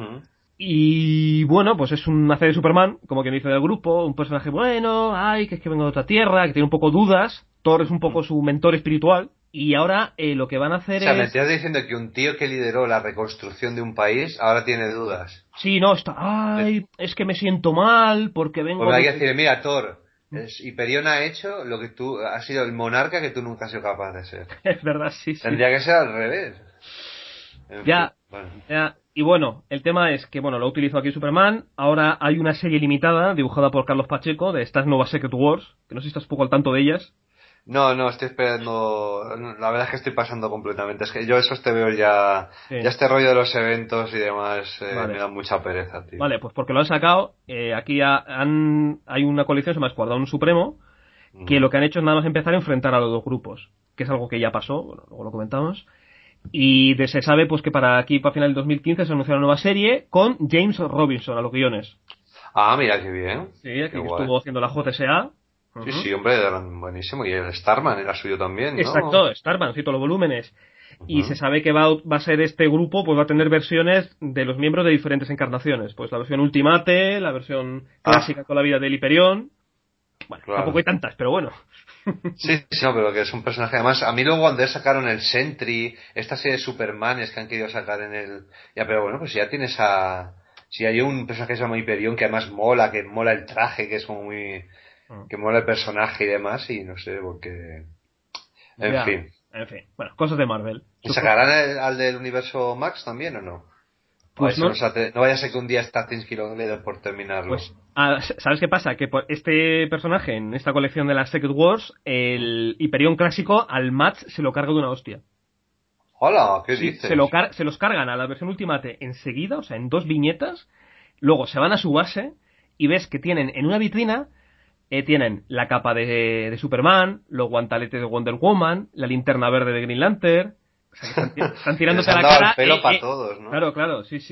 Y bueno, pues es una serie de Superman, como quien dice del grupo, un personaje bueno, que es que vengo de otra tierra, que tiene un poco dudas, Thor es un poco su mentor espiritual. Y ahora lo que van a hacer me estás diciendo que un tío que lideró la reconstrucción de un país ahora tiene dudas. Sí, no, es que me siento mal porque vengo... Pues hay que decir, mira, Thor, Hyperion ha hecho lo que tú... Has sido el monarca que tú nunca has sido capaz de ser. Es verdad, sí. Tendría que ser al revés. Ya. Y bueno, el tema es que, lo utilizo aquí Superman. Ahora hay una serie limitada dibujada por Carlos Pacheco de estas nuevas Secret Wars, que no sé si estás poco al tanto de ellas. No, estoy esperando. La verdad es que estoy pasando completamente. Es que yo esos te veo ya. Sí. Ya este rollo de los eventos y demás me da mucha pereza, tío. Vale, pues porque lo han sacado. Aquí hay una colección, se llama Escuadrón Supremo, que lo que han hecho es nada más empezar a enfrentar a los dos grupos, que es algo que ya pasó, luego lo comentamos. Y se sabe pues que para final del 2015 se anunció una nueva serie con James Robinson a los guiones. Mira qué bien. Sí, que estuvo haciendo la JSA. Sí, hombre, buenísimo. Y el Starman era suyo también, ¿no? Exacto, Starman, sí, todos los volúmenes. Y se sabe que va a ser este grupo, pues va a tener versiones de los miembros de diferentes encarnaciones. Pues la versión Ultimate, la versión clásica con la vida del Hyperion. Bueno, tampoco hay tantas, pero bueno. Sí, no, pero que es un personaje. Además, a mí luego cuando sacaron el Sentry, esta serie de Supermanes que han querido sacar en el... Ya, pero bueno, pues ya tienes Si hay un personaje que se llama Hyperion que además que mola el traje, que es como muy... que mola el personaje y demás, y no sé, porque... En fin, bueno, cosas de Marvel. ¿Sacarán al del universo Max también o no? Pues no vaya a ser que un día Statinski lo le den por terminarlo. Pues, ¿sabes qué pasa? Que por este personaje, en esta colección de las Secret Wars, el Hyperion clásico, al Max se lo carga de una hostia. Hola, ¿qué dices? Se los cargan a la versión Ultimate enseguida, o sea, en 2 viñetas, luego se van a su base y ves que tienen en una vitrina... tienen la capa de Superman, los guantaletes de Wonder Woman, la linterna verde de Green Lantern. O sea, que están tirándose a la cara. El pelo para todos, ¿no? Claro, sí.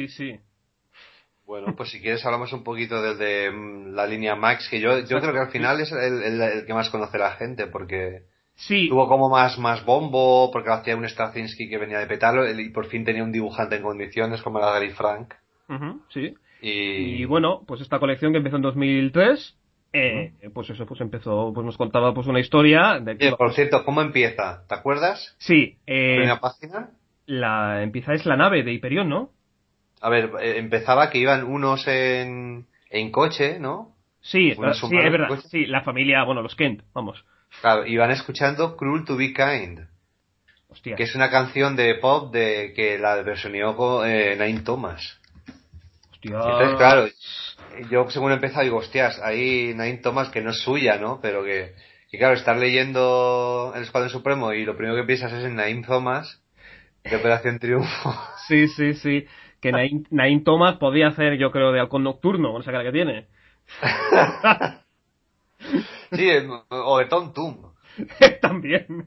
Bueno, pues si quieres hablamos un poquito de la línea Max, que yo creo que al final es el que más conoce la gente, porque tuvo como más bombo, porque hacía un Straczynski que venía de petarlo, y por fin tenía un dibujante en condiciones como era Gary Frank. Sí. Y bueno, pues esta colección que empezó en 2003... pues empezó, pues nos contaba pues una historia de que... por cierto, ¿cómo empieza? ¿Te acuerdas? Sí. ¿La primera página? Es la nave de Hyperion, ¿no? A ver, empezaba que iban unos en coche, ¿no? Sí, sí, es verdad. Sí, la familia, bueno, los Kent, vamos. Claro, y van escuchando Cruel to be Kind. Hostia. Que es una canción de pop de que la versioneó Nain Thomas. Hostia. Entonces, claro, yo según he empezado digo, hostias, hay Nain Thomas que no es suya, ¿no? Pero que claro, estar leyendo El Escuadrón Supremo y lo primero que piensas es en Nain Thomas de Operación Triunfo. Sí. Que Nain Thomas podía hacer, yo creo, de halcón nocturno, con esa cara que tiene. Sí, o de Tom Tum. También.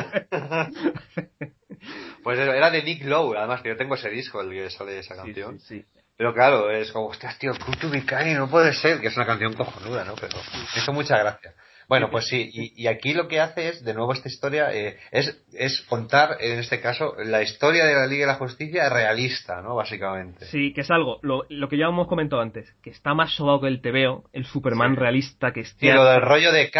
Pues era de Nick Lowe, además que yo tengo ese disco, el que sale de esa canción. Sí. Pero claro, es como, hostias, tío, Cruel to be Kind, no puede ser, que es una canción cojonuda, ¿no? Pero me hizo mucha gracia. Bueno, pues sí, y aquí lo que hace es, de nuevo esta historia, es contar, en este caso, la historia de la Liga de la Justicia realista, ¿no? Básicamente. Sí, que es algo, lo que ya hemos comentado antes, que está más sobado que el TVO, el Superman realista que Sí, lo del rollo de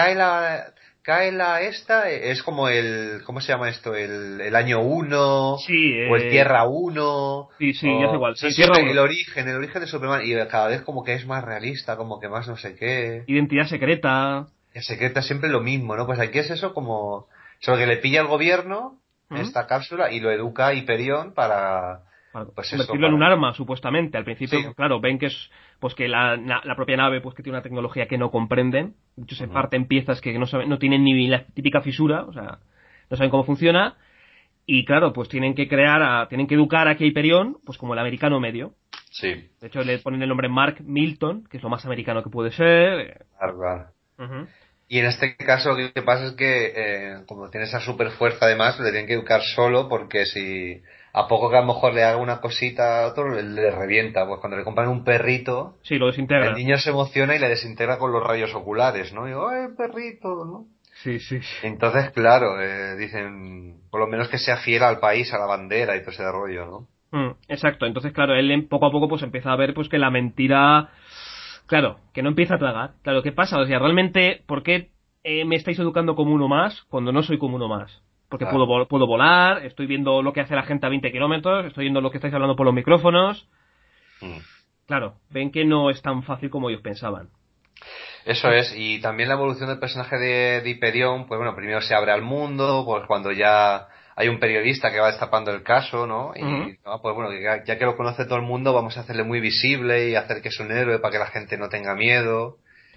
Kyla esta, es como ¿cómo se llama esto? El año 1, sí, o el Tierra 1. Sí, ya es igual. Sí, Tierra Tierra 1. El origen de Superman, y cada vez como que es más realista, como que más no sé qué. Identidad secreta. El secreto es siempre lo mismo, ¿no? Pues aquí es eso como... Solo que le pilla el gobierno esta cápsula y lo educa a Hyperion para pues convertirlo eso, en un arma, supuestamente. Al principio, sí. pues, claro, ven que es pues que la propia nave pues que tiene una tecnología que no comprenden. De hecho, se parten piezas que no tienen ni la típica fisura, o sea, no saben cómo funciona. Y claro, pues tienen que tienen que educar a Hyperion, pues como el americano medio. Sí. De hecho, le ponen el nombre Mark Milton, que es lo más americano que puede ser. Claro. Y en este caso lo que pasa es que como tiene esa super fuerza además, le tienen que educar solo, porque si a poco que a lo mejor le haga una cosita a otro, le revienta. Pues cuando le compran un perrito, sí, lo desintegra. El niño se emociona y le desintegra con los rayos oculares, ¿no? Y digo, ¡ay, perrito!, ¿no? Sí. Entonces, claro, dicen, por lo menos que sea fiel al país, a la bandera y todo ese rollo, ¿no? Exacto, entonces claro, él poco a poco pues empieza a ver pues que la mentira, claro, que no empieza a tragar. Claro, ¿qué pasa? O sea, realmente, ¿por qué me estáis educando como uno más cuando no soy como uno más? Porque Claro. puedo volar, estoy viendo lo que hace la gente a 20 kilómetros, estoy viendo lo que estáis hablando por los micrófonos. Claro, ven que no es tan fácil como ellos pensaban. Eso es, y también la evolución del personaje de Hyperion, pues bueno, primero se abre al mundo, pues cuando ya hay un periodista que va destapando el caso, ¿no? Y pues bueno, ya que lo conoce todo el mundo, vamos a hacerle muy visible y hacer que es un héroe para que la gente no tenga miedo.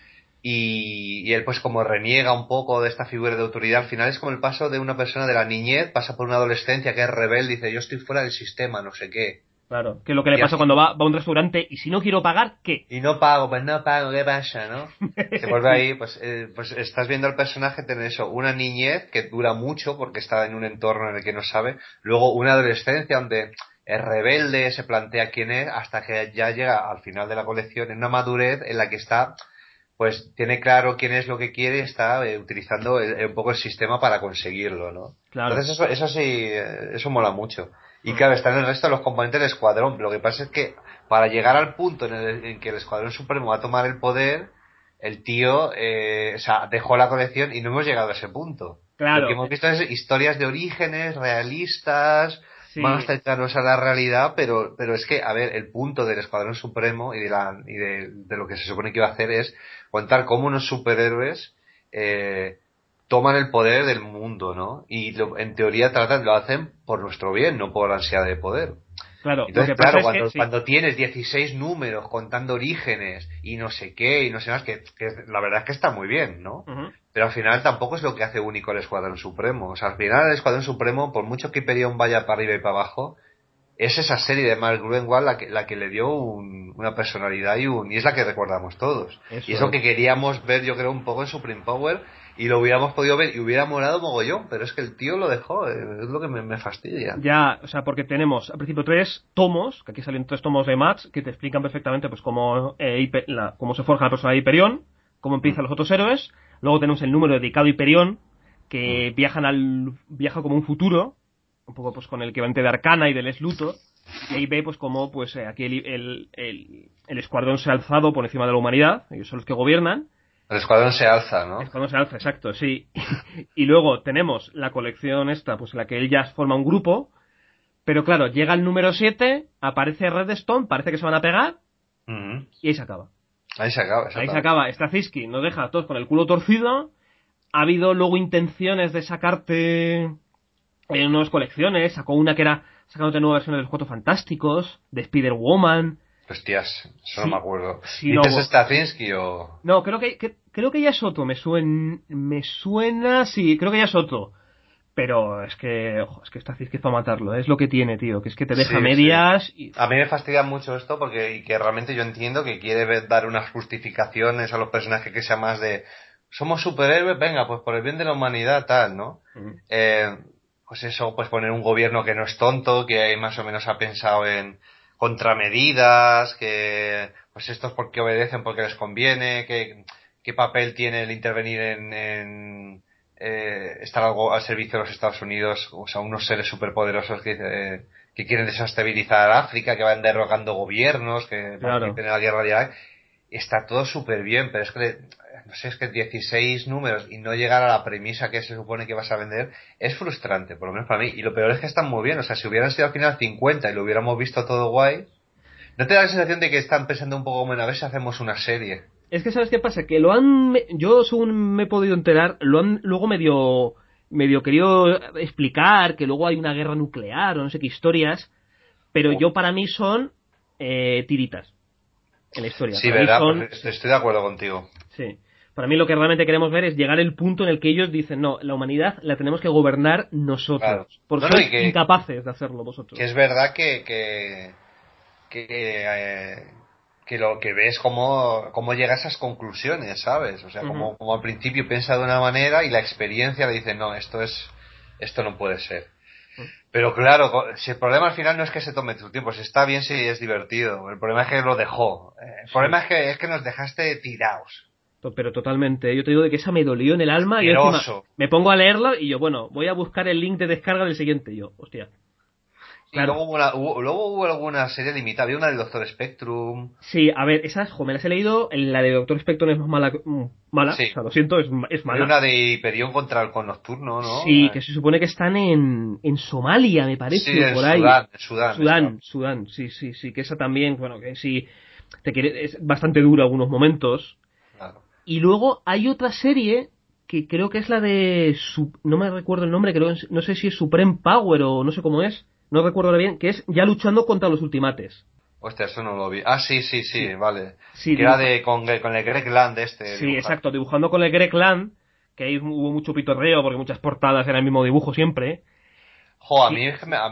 Y él pues como reniega un poco de esta figura de autoridad. Al final es como el paso de una persona de la niñez, pasa por una adolescencia que es rebelde, dice yo estoy fuera del sistema, no sé qué. Claro, que es lo que le pasa cuando va a un restaurante y si no quiero pagar, ¿qué? Y no pago, pues no pago, ¿qué pasa, no? Se vuelve ahí, pues estás viendo al personaje tener eso, una niñez que dura mucho porque está en un entorno en el que no sabe, luego una adolescencia donde es rebelde, se plantea quién es, hasta que ya llega al final de la colección en una madurez en la que está, pues tiene claro quién es lo que quiere y está utilizando un poco el sistema para conseguirlo, ¿no? Claro. Entonces eso sí, eso mola mucho. Y claro, están el resto de los componentes del escuadrón. Lo que pasa es que para llegar al punto en que el escuadrón supremo va a tomar el poder, el tío o sea, dejó la colección y no hemos llegado a ese punto. Claro. Lo que hemos visto es historias de orígenes realistas, sí. más cercanos a la realidad, pero es que, a ver, el punto del escuadrón supremo y de lo que se supone que iba a hacer es contar cómo unos superhéroes toman el poder del mundo, ¿no? Y en teoría lo hacen por nuestro bien, no por ansiedad de poder. Claro, Entonces, lo que pasa claro, es que, cuando tienes 16 números contando orígenes y no sé qué y no sé más, que la verdad es que está muy bien, ¿no? Pero al final tampoco es lo que hace único el Escuadrón Supremo. O sea, al final el Escuadrón Supremo, por mucho que Hyperion vaya para arriba y para abajo, es esa serie de Mark Gruenwald la que le dio una personalidad y es la que recordamos todos. Y es lo que queríamos ver, yo creo, un poco en Supreme Power, y lo hubiéramos podido ver y hubiera molado mogollón, pero es que el tío lo dejó, es lo que me fastidia. Ya, o sea, porque tenemos al principio 3 tomos, que aquí salen 3 tomos de Max, que te explican perfectamente pues cómo se forja la persona de Hyperion, cómo empiezan los otros héroes. Luego tenemos el número dedicado a Hyperion, que viaja como un futuro, un poco pues con el equivalente de Arcana y del Lex Luthor, y ahí ve pues cómo pues aquí el escuadrón se ha alzado por encima de la humanidad, ellos son los que gobiernan. El escuadrón se alza, ¿no? El escuadrón se alza, exacto, sí. Y luego tenemos la colección esta, pues en la que él ya forma un grupo, pero claro, llega el número 7, aparece Redstone, parece que se van a pegar, y ahí se acaba. Ahí se acaba. Ahí se acaba. Straczynski nos deja a todos con el culo torcido. Ha habido luego intenciones de sacarte en nuevas colecciones. Sacó una que era sacándote nuevas versiones de los Cuatro Fantásticos, de Spider-Woman. Hostias, eso no me acuerdo. Sí, ¿Dices Straczynski o...? No, creo que ya es otro. Me suena, sí, creo que ya es otro. Pero es que Straczynski es para matarlo. Es lo que tiene, tío. Que es que te deja medias. Sí. Y... A mí me fastidia mucho esto porque que realmente yo entiendo que quiere dar unas justificaciones a los personajes que sea más de... Somos superhéroes, venga, pues por el bien de la humanidad, tal, ¿no? Pues eso, pues poner un gobierno que no es tonto, que más o menos ha pensado en contramedidas, que pues estos porque obedecen porque les conviene, qué papel tiene el intervenir en estar algo al servicio de los Estados Unidos, o sea, unos seres superpoderosos que quieren desestabilizar África, que van derrocando gobiernos, que participen en la guerra de Irak. Está todo súper bien, pero es que no sé, es que 16 números y no llegar a la premisa que se supone que vas a vender es frustrante, por lo menos para mí. Y lo peor es que están muy bien, o sea, si hubieran sido al final 50 y lo hubiéramos visto todo guay, ¿no te da la sensación de que están pensando un poco como en a ver si hacemos una serie? Es que ¿sabes qué pasa? Que yo según me he podido enterar, lo han luego medio querido explicar, que luego hay una guerra nuclear o no sé qué historias, pero yo para mí son tiritas en la historia. Sí, para verdad, mí son, pues estoy de acuerdo contigo. Sí. Para mí lo que realmente queremos ver es llegar al punto en el que ellos dicen, no, la humanidad la tenemos que gobernar nosotros. Claro. Porque sois incapaces de hacerlo vosotros. Que es verdad que lo que ves cómo llega a esas conclusiones, ¿sabes? O sea, como al principio piensa de una manera y la experiencia le dice, no, esto no puede ser. Pero claro, si el problema al final no es que se tome tu tiempo, si está bien, si es divertido. El problema es que lo dejó. El problema es que nos dejaste tirados. Pero totalmente. Yo te digo de que esa me dolió en el alma. Y encima me pongo a leerlo y yo, bueno, voy a buscar el link de descarga del siguiente. Y yo, hostia. Claro. Y luego hubo alguna serie limitada. Había una del Doctor Spectrum. Sí, a ver, esas, me las he leído. La de Doctor Spectrum es más mala. Sí. O sea, lo siento, es mala. Había una de Hyperion contra el Nocturno, ¿no? Sí, que se supone que están en Somalia, me parece. Sí, por ahí. Sudán. Sí. Que esa también, bueno, que sí. Es bastante dura algunos momentos. Claro. Y luego hay otra serie que creo que es la de... no me recuerdo el nombre, no sé si es Supreme Power o no sé cómo es. No recuerdo bien, que es ya luchando contra los Ultimates. Hostia, eso no lo vi. Ah, sí, vale. Sí, que era con el Greg Land Sí, dibujando. Exacto, dibujando con el Greg Land, que ahí hubo mucho pitorreo porque muchas portadas eran el mismo dibujo siempre. Jo, a mí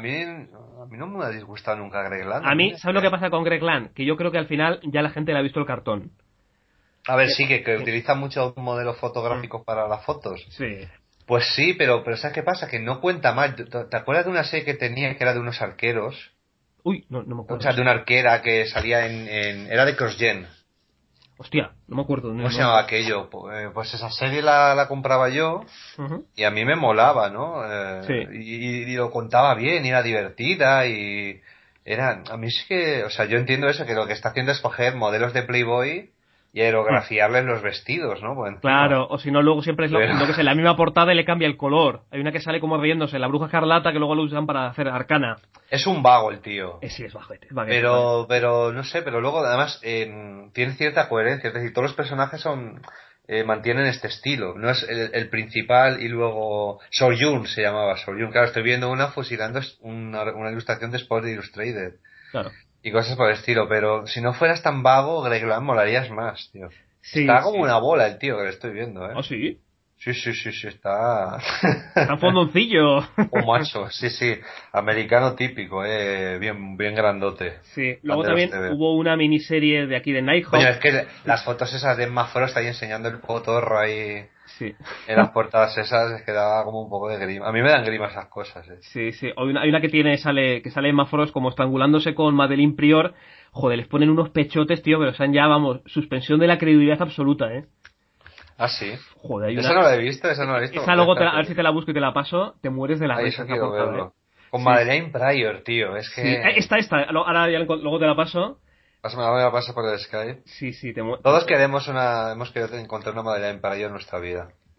no me ha disgustado nunca Greg Land. A mí, ¿sabes lo que pasa con Greg Land? Que yo creo que al final ya la gente le ha visto el cartón. A ver, sí, que utiliza muchos modelos fotográficos para las fotos. Sí. Pues sí, pero ¿sabes qué pasa? Que no cuenta mal. ¿Te acuerdas de una serie que tenía que era de unos arqueros? Uy, no me acuerdo. O sea, de una arquera que salía era de CrossGen. Hostia, no me acuerdo. ¿Cómo se llamaba aquello? Pues esa serie la compraba yo y a mí me molaba, ¿no? Sí. Y lo contaba bien, y era divertida y a mí sí que, o sea, yo entiendo eso, que lo que está haciendo es coger modelos de Playboy y aerografiarles los vestidos, ¿no? Pues claro, o si no, luego siempre es lo que sé, la misma portada y le cambia el color. Hay una que sale como riéndose, la Bruja Escarlata, que luego lo usan para hacer Arcana. Es un vago el tío. Sí, es vaguete. Pero no sé, pero luego además tiene cierta coherencia, es decir, todos los personajes mantienen este estilo, no es el principal y luego Soryun se llamaba Soryun, claro, estoy viendo una fusilando una ilustración de Sport Illustrated. Claro. Y cosas por el estilo, pero si no fueras tan vago, Greg Land molarías más, tío. Sí, está como una bola el tío que le estoy viendo, ¿eh? ¿Ah, sí? Sí, está... Está fondoncillo. Un macho, sí. Americano típico, bien grandote. Sí, luego también hubo una miniserie de aquí de Nighthawk. Coño, es que las fotos esas de Emma Frost ahí enseñando el potorro ahí... Sí. En las portadas esas es que daba como un poco de grima. A mí me dan grima esas cosas, Sí. Hay una que sale Emma Frost como estrangulándose con Madeline Prior. Joder, les ponen unos pechotes, tío, pero sean ya, vamos, suspensión de la credibilidad absoluta, ¿eh? Ah, sí. Joder, esa no la he visto, esa no la he visto. Esa luego, a ver si te la busco y te la paso, te mueres de la risa esa portada, verlo. Con Madeleine Pryor, tío, es que... Sí. Esta, ahora ya luego te la paso. Me la paso por el Skype. Sí, Todos hemos querido encontrar una Madeleine Pryor en nuestra vida.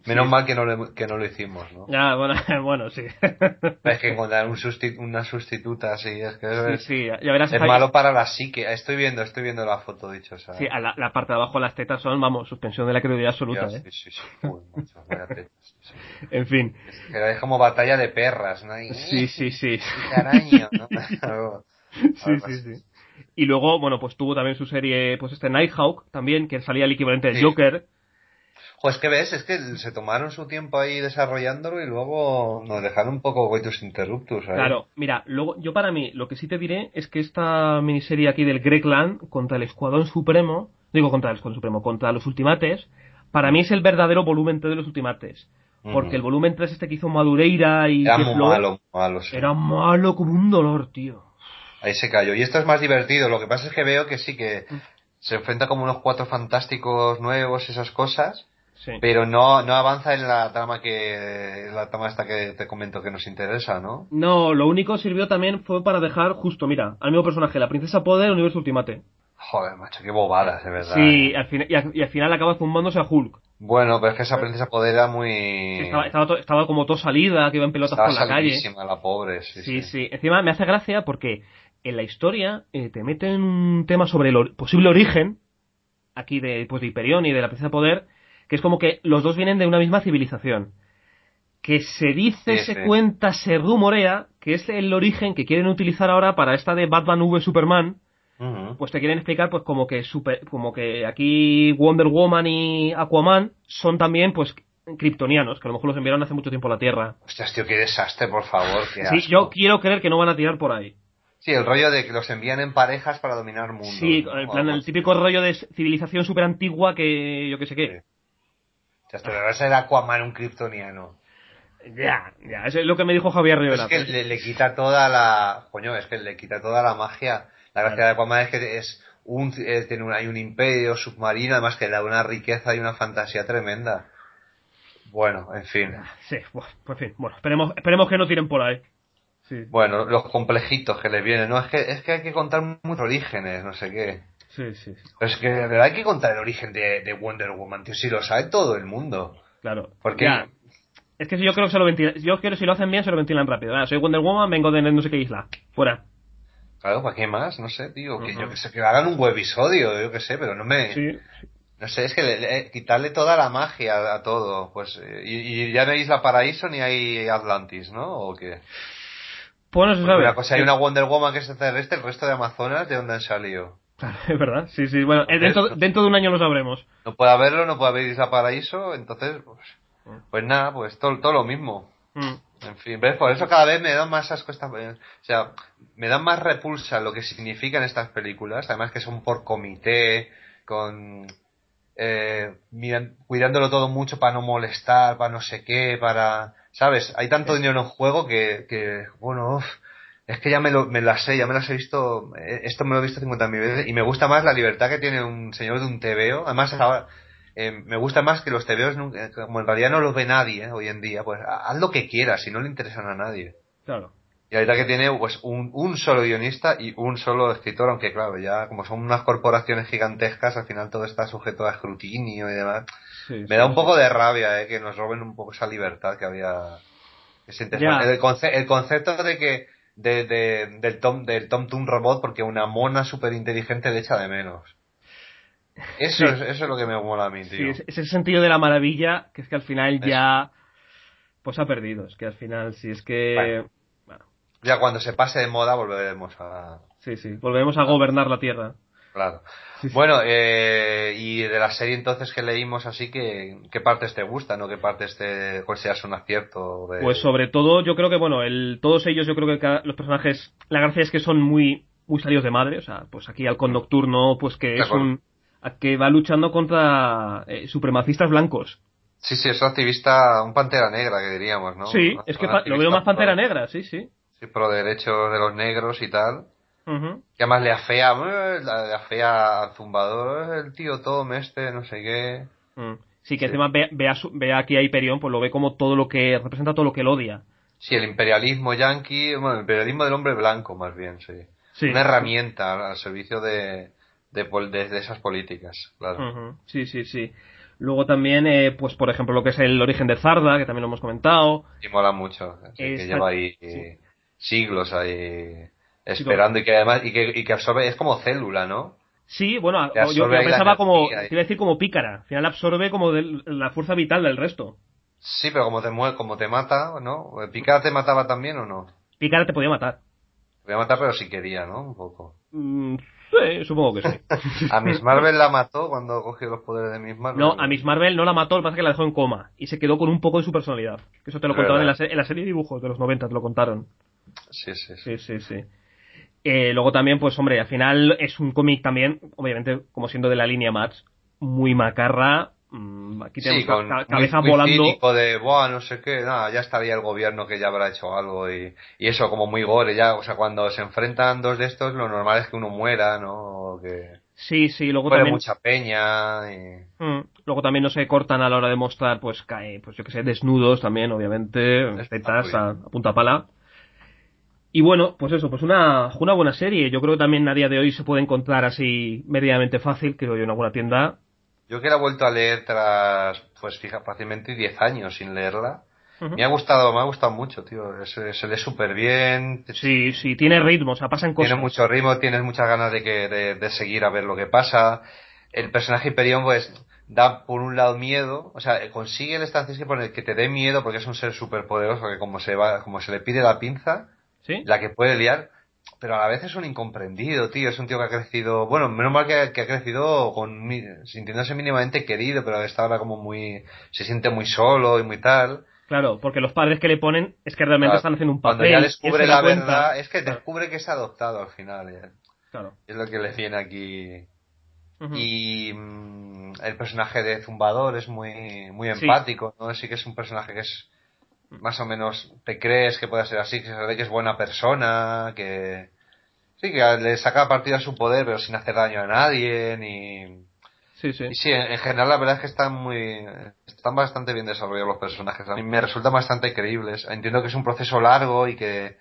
Menos mal que no lo hicimos, ¿no? Ya, bueno, sí. Es que encontrar una sustituta así, es que ya verás. Es malo para la psique. Estoy viendo la foto dichosa. Sí, a la parte de abajo las tetas son, vamos, suspensión de la credibilidad absoluta, Sí. Uy, macho, vaya tetas. Sí. En fin. Es que es como batalla de perras, ¿no? Sí. Caraño, ¿no? Sí. Y luego, bueno, pues tuvo también su serie, pues Nighthawk también, que salía el equivalente del Joker. Pues que ves, es que se tomaron su tiempo ahí desarrollándolo y luego nos dejaron un poco coitus interruptus ahí. Claro, mira, luego yo para mí lo que sí te diré es que esta miniserie aquí del Greg Land contra el Escuadrón Supremo, contra los Ultimates, para mí es el verdadero volumen 3 de los Ultimates. Porque el volumen 3 que hizo Madureira y era muy malo, sí. Era malo como un dolor, tío. Ahí se cayó. Y esto es más divertido. Lo que pasa es que veo que sí que se enfrenta como unos 4 fantásticos nuevos, esas cosas. Sí. Pero no avanza en la trama esta que te comento que nos interesa, ¿no? No, lo único sirvió también fue para dejar justo, mira, al mismo personaje, la princesa Poder, Universo Ultimate. Joder, macho, qué bobadas, de verdad. Sí, al final acaba zumbándose a Hulk. Bueno, pero es que esa princesa Poder era muy... Sí, estaba como todo salida, que iba en pelotas por la calle. La pobre, sí. Encima me hace gracia porque en la historia te meten un tema sobre el posible origen aquí de Hyperion y de la princesa Poder, que es como que los dos vienen de una misma civilización. Que se dice, cuenta, se rumorea que es el origen que quieren utilizar ahora para esta de Batman v Superman. Pues te quieren explicar pues como que aquí Wonder Woman y Aquaman son también pues kryptonianos, que a lo mejor los enviaron hace mucho tiempo a la Tierra. Hostias, tío, qué desastre, por favor. Qué asco. Sí, yo quiero creer que no van a tirar por ahí. Sí, el rollo de que los envían en parejas para dominar mundos. Sí, ¿no? el típico rollo de civilización súper antigua que yo que sé qué. Sí. Hasta le vas a ser Aquaman un kryptoniano. Ya, eso es lo que me dijo Javier Rivera. Es que le quita toda la... Coño, es que le quita toda la magia. La gracia de Aquaman es que hay un imperio submarino, además que le da una riqueza y una fantasía tremenda. Bueno, en fin. Sí, pues en fin. Bueno, esperemos que no tiren por ahí. Sí. Bueno, los complejitos que les vienen. No, es que hay que contar muchos orígenes, no sé qué. Sí. Pero es que de verdad hay que contar el origen de Wonder Woman, tío. Si lo sabe todo el mundo. Claro. Porque... Ya. Es que yo creo que se lo ventilan. Yo quiero si lo hacen bien, se lo ventilan rápido. Soy Wonder Woman, vengo de no sé qué isla. Fuera. Claro, ¿para qué más? No sé, tío. Que yo que sé, que hagan un webisodio, yo que sé, pero no me... Sí. No sé, es que quitarle toda la magia a todo. Pues y ya no hay Isla Paraíso ni hay Atlantis, ¿no? ¿O qué? Pues no se sabe. Una cosa, hay una Wonder Woman que es terrestre, el resto de Amazonas, ¿de dónde han salido? Claro, es verdad. Sí. Bueno, dentro de un año lo sabremos. No puede haberlo, no puede haber Isla Paraíso, entonces... Pues nada, pues todo lo mismo. En fin, ¿ves? Por eso cada vez me dan más asco o sea, me dan más repulsa lo que significan estas películas, además que son por comité, con cuidándolo todo mucho para no molestar, para no sé qué, ¿sabes? Hay tanto dinero en juego que bueno, es que ya me las sé, ya me las he visto, esto me lo he visto 50.000 veces y me gusta más la libertad que tiene un señor de un TVO, además ahora me gusta más que los TVOs, como en realidad no los ve nadie hoy en día, pues haz lo que quieras, si no le interesan a nadie. Claro. Y ahorita que tiene pues un solo guionista y un solo escritor, aunque claro, ya como son unas corporaciones gigantescas, al final todo está sujeto a escrutinio y demás. Me da un poco de rabia que nos roben un poco esa libertad que había. El concepto de que del Tom Toon Robot, porque una mona súper inteligente le echa de menos. Eso es lo que me mola a mí, tío. Sí, ese sentido de la maravilla que es que al final ya pues ha perdido. Es que al final sí es que... Bueno. Ya cuando se pase de moda volveremos a... Sí, volveremos a gobernar la Tierra. Claro. Sí. Bueno, y de la serie entonces que leímos así, ¿qué partes te gustan o qué partes te consideras un acierto? Pues sobre todo yo creo que, bueno, todos ellos yo creo que los personajes, la gracia es que son muy salidos de madre, o sea, pues aquí Halcón Nocturno, pues que es que va luchando contra supremacistas blancos. Sí, es un activista, un pantera negra que diríamos, ¿no? Sí, es que lo veo más pantera negra, sí. Sí, pro derechos de los negros y tal. Que además le afea al zumbador, el tío Tom no sé qué. Sí, que encima ve aquí a Hyperion, pues lo ve como todo lo que representa, todo lo que él odia. Sí, el imperialismo yanqui, bueno, el imperialismo del hombre blanco más bien, sí. Una herramienta al servicio de esas políticas, claro. Sí. Luego también, pues por ejemplo, lo que es el origen de Zarda, que también lo hemos comentado. Y mola mucho, que lleva ahí siglos ahí esperando y que además y que absorbe, es como célula, ¿no? Sí, bueno, yo pensaba como, te iba a decir como pícara, al final absorbe como la fuerza vital del resto. Sí, pero como te mata, ¿no? ¿Pícara te mataba también o no? Pícara te podía matar. Podía matar, pero si quería, ¿no? Un poco. Sí, supongo que sí. A Miss Marvel la mató cuando cogió los poderes de Miss Marvel. No, a Miss Marvel no la mató, lo que pasa es que la dejó en coma y se quedó con un poco de su personalidad. Eso te lo contaban en la serie de dibujos de los 90, te lo contaron. Sí. Luego también, pues hombre, al final es un cómic también, obviamente, como siendo de la línea Mats, muy macarra. Aquí tenemos cabeza muy volando. Cínico de, buah, no sé qué, nada, ya estaría el gobierno que ya habrá hecho algo y eso, como muy gore, ya, o sea, cuando se enfrentan dos de estos, lo normal es que uno muera, ¿no? O que sí, luego muere también mucha peña y... luego también no se cortan a la hora de mostrar, pues yo que sé, desnudos también, obviamente, tetas a punta pala. Y bueno, pues eso, pues una buena serie. Yo creo que también a día de hoy se puede encontrar así medianamente fácil, creo yo, en alguna tienda. Yo que la he vuelto a leer tras, pues fija, fácilmente 10 años sin leerla. Uh-huh. Me ha gustado mucho, tío. Se lee súper bien. Sí, tiene ritmo, o sea, pasan cosas. Tiene mucho ritmo, tienes muchas ganas de seguir a ver lo que pasa. El personaje Hyperion, pues, da por un lado miedo, o sea, consigue el estancia que te dé miedo porque es un ser súper poderoso que como se le pide la pinza, ¿sí? La que puede liar, pero a la vez es un incomprendido, tío. Es un tío que ha crecido, bueno, menos mal que ha crecido sintiéndose mínimamente querido, pero está ahora como se siente muy solo y muy tal. Claro, porque los padres que le ponen es que realmente están haciendo un papel. Cuando ya descubre la verdad, es que claro. descubre que es adoptado al final. Claro. Es lo que le viene aquí. Uh-huh. Y el personaje de Zumbador es muy empático, ¿no? Sí que es un personaje que es más o menos, te crees que puede ser así, que se ve que es buena persona, que sí, que le saca partido a su poder, pero sin hacer daño a nadie, Sí. Y sí, en general la verdad es que están bastante bien desarrollados los personajes. A mí me resultan bastante creíbles. Entiendo que es un proceso largo y que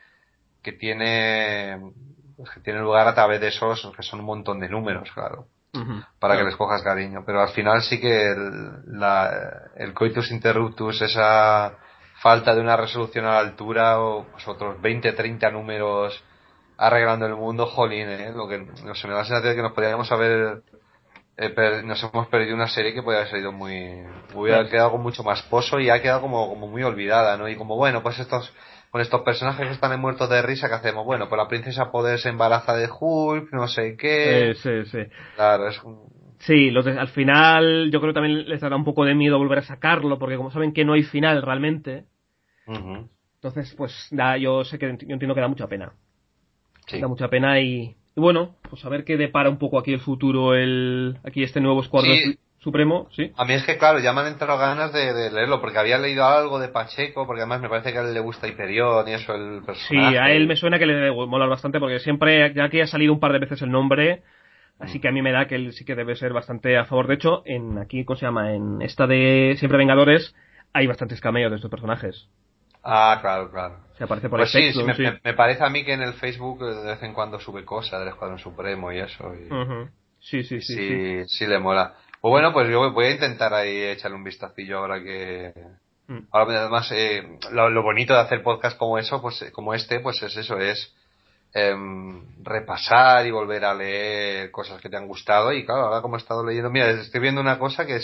tiene lugar a través de esos, que son un montón de números, claro. Uh-huh. Para que les cojas cariño. Pero al final sí que el coitus interruptus, esa falta de una resolución a la altura, o pues otros 20, 30 números arreglando el mundo, jolín, lo que nos me da la sensación de que nos podríamos haber nos hemos perdido una serie que podría haber salido hubiera quedado con mucho más pozo y ha quedado como muy olvidada, ¿no? Y como bueno, pues con estos personajes que están muertos de risa, ¿qué hacemos? Bueno, pues la princesa Poder se embaraza de Hulk, no sé qué. Sí. Claro, Sí, al final yo creo que también les dará un poco de miedo volver a sacarlo, porque como saben que no hay final realmente, entonces pues yo sé que yo entiendo que da mucha pena. Sí. Da mucha pena y bueno, pues a ver qué depara un poco aquí el futuro, aquí este nuevo Escuadrón Supremo, ¿sí? A mí es que claro, ya me han entrado ganas de leerlo, porque había leído algo de Pacheco, porque además me parece que a él le gusta Hyperion y eso, el personaje. Sí, a él me suena que le debe molar bastante, porque siempre, ya que ha salido un par de veces el nombre, así que a mí me da que él sí que debe ser bastante a favor. De hecho, aquí, ¿cómo se llama? En esta de Siempre Vengadores hay bastantes cameos de estos personajes. Ah, claro. Se aparece por pues el sí, me parece a mí que en el Facebook de vez en cuando sube cosas del Escuadrón Supremo y eso. Sí le mola. Pues bueno, pues yo voy a intentar ahí echarle un vistacillo ahora que... Ahora además, lo bonito de hacer podcast como eso, pues como pues es eso, es repasar y volver a leer cosas que te han gustado. Y claro, ahora como he estado leyendo, mira, estoy viendo una cosa que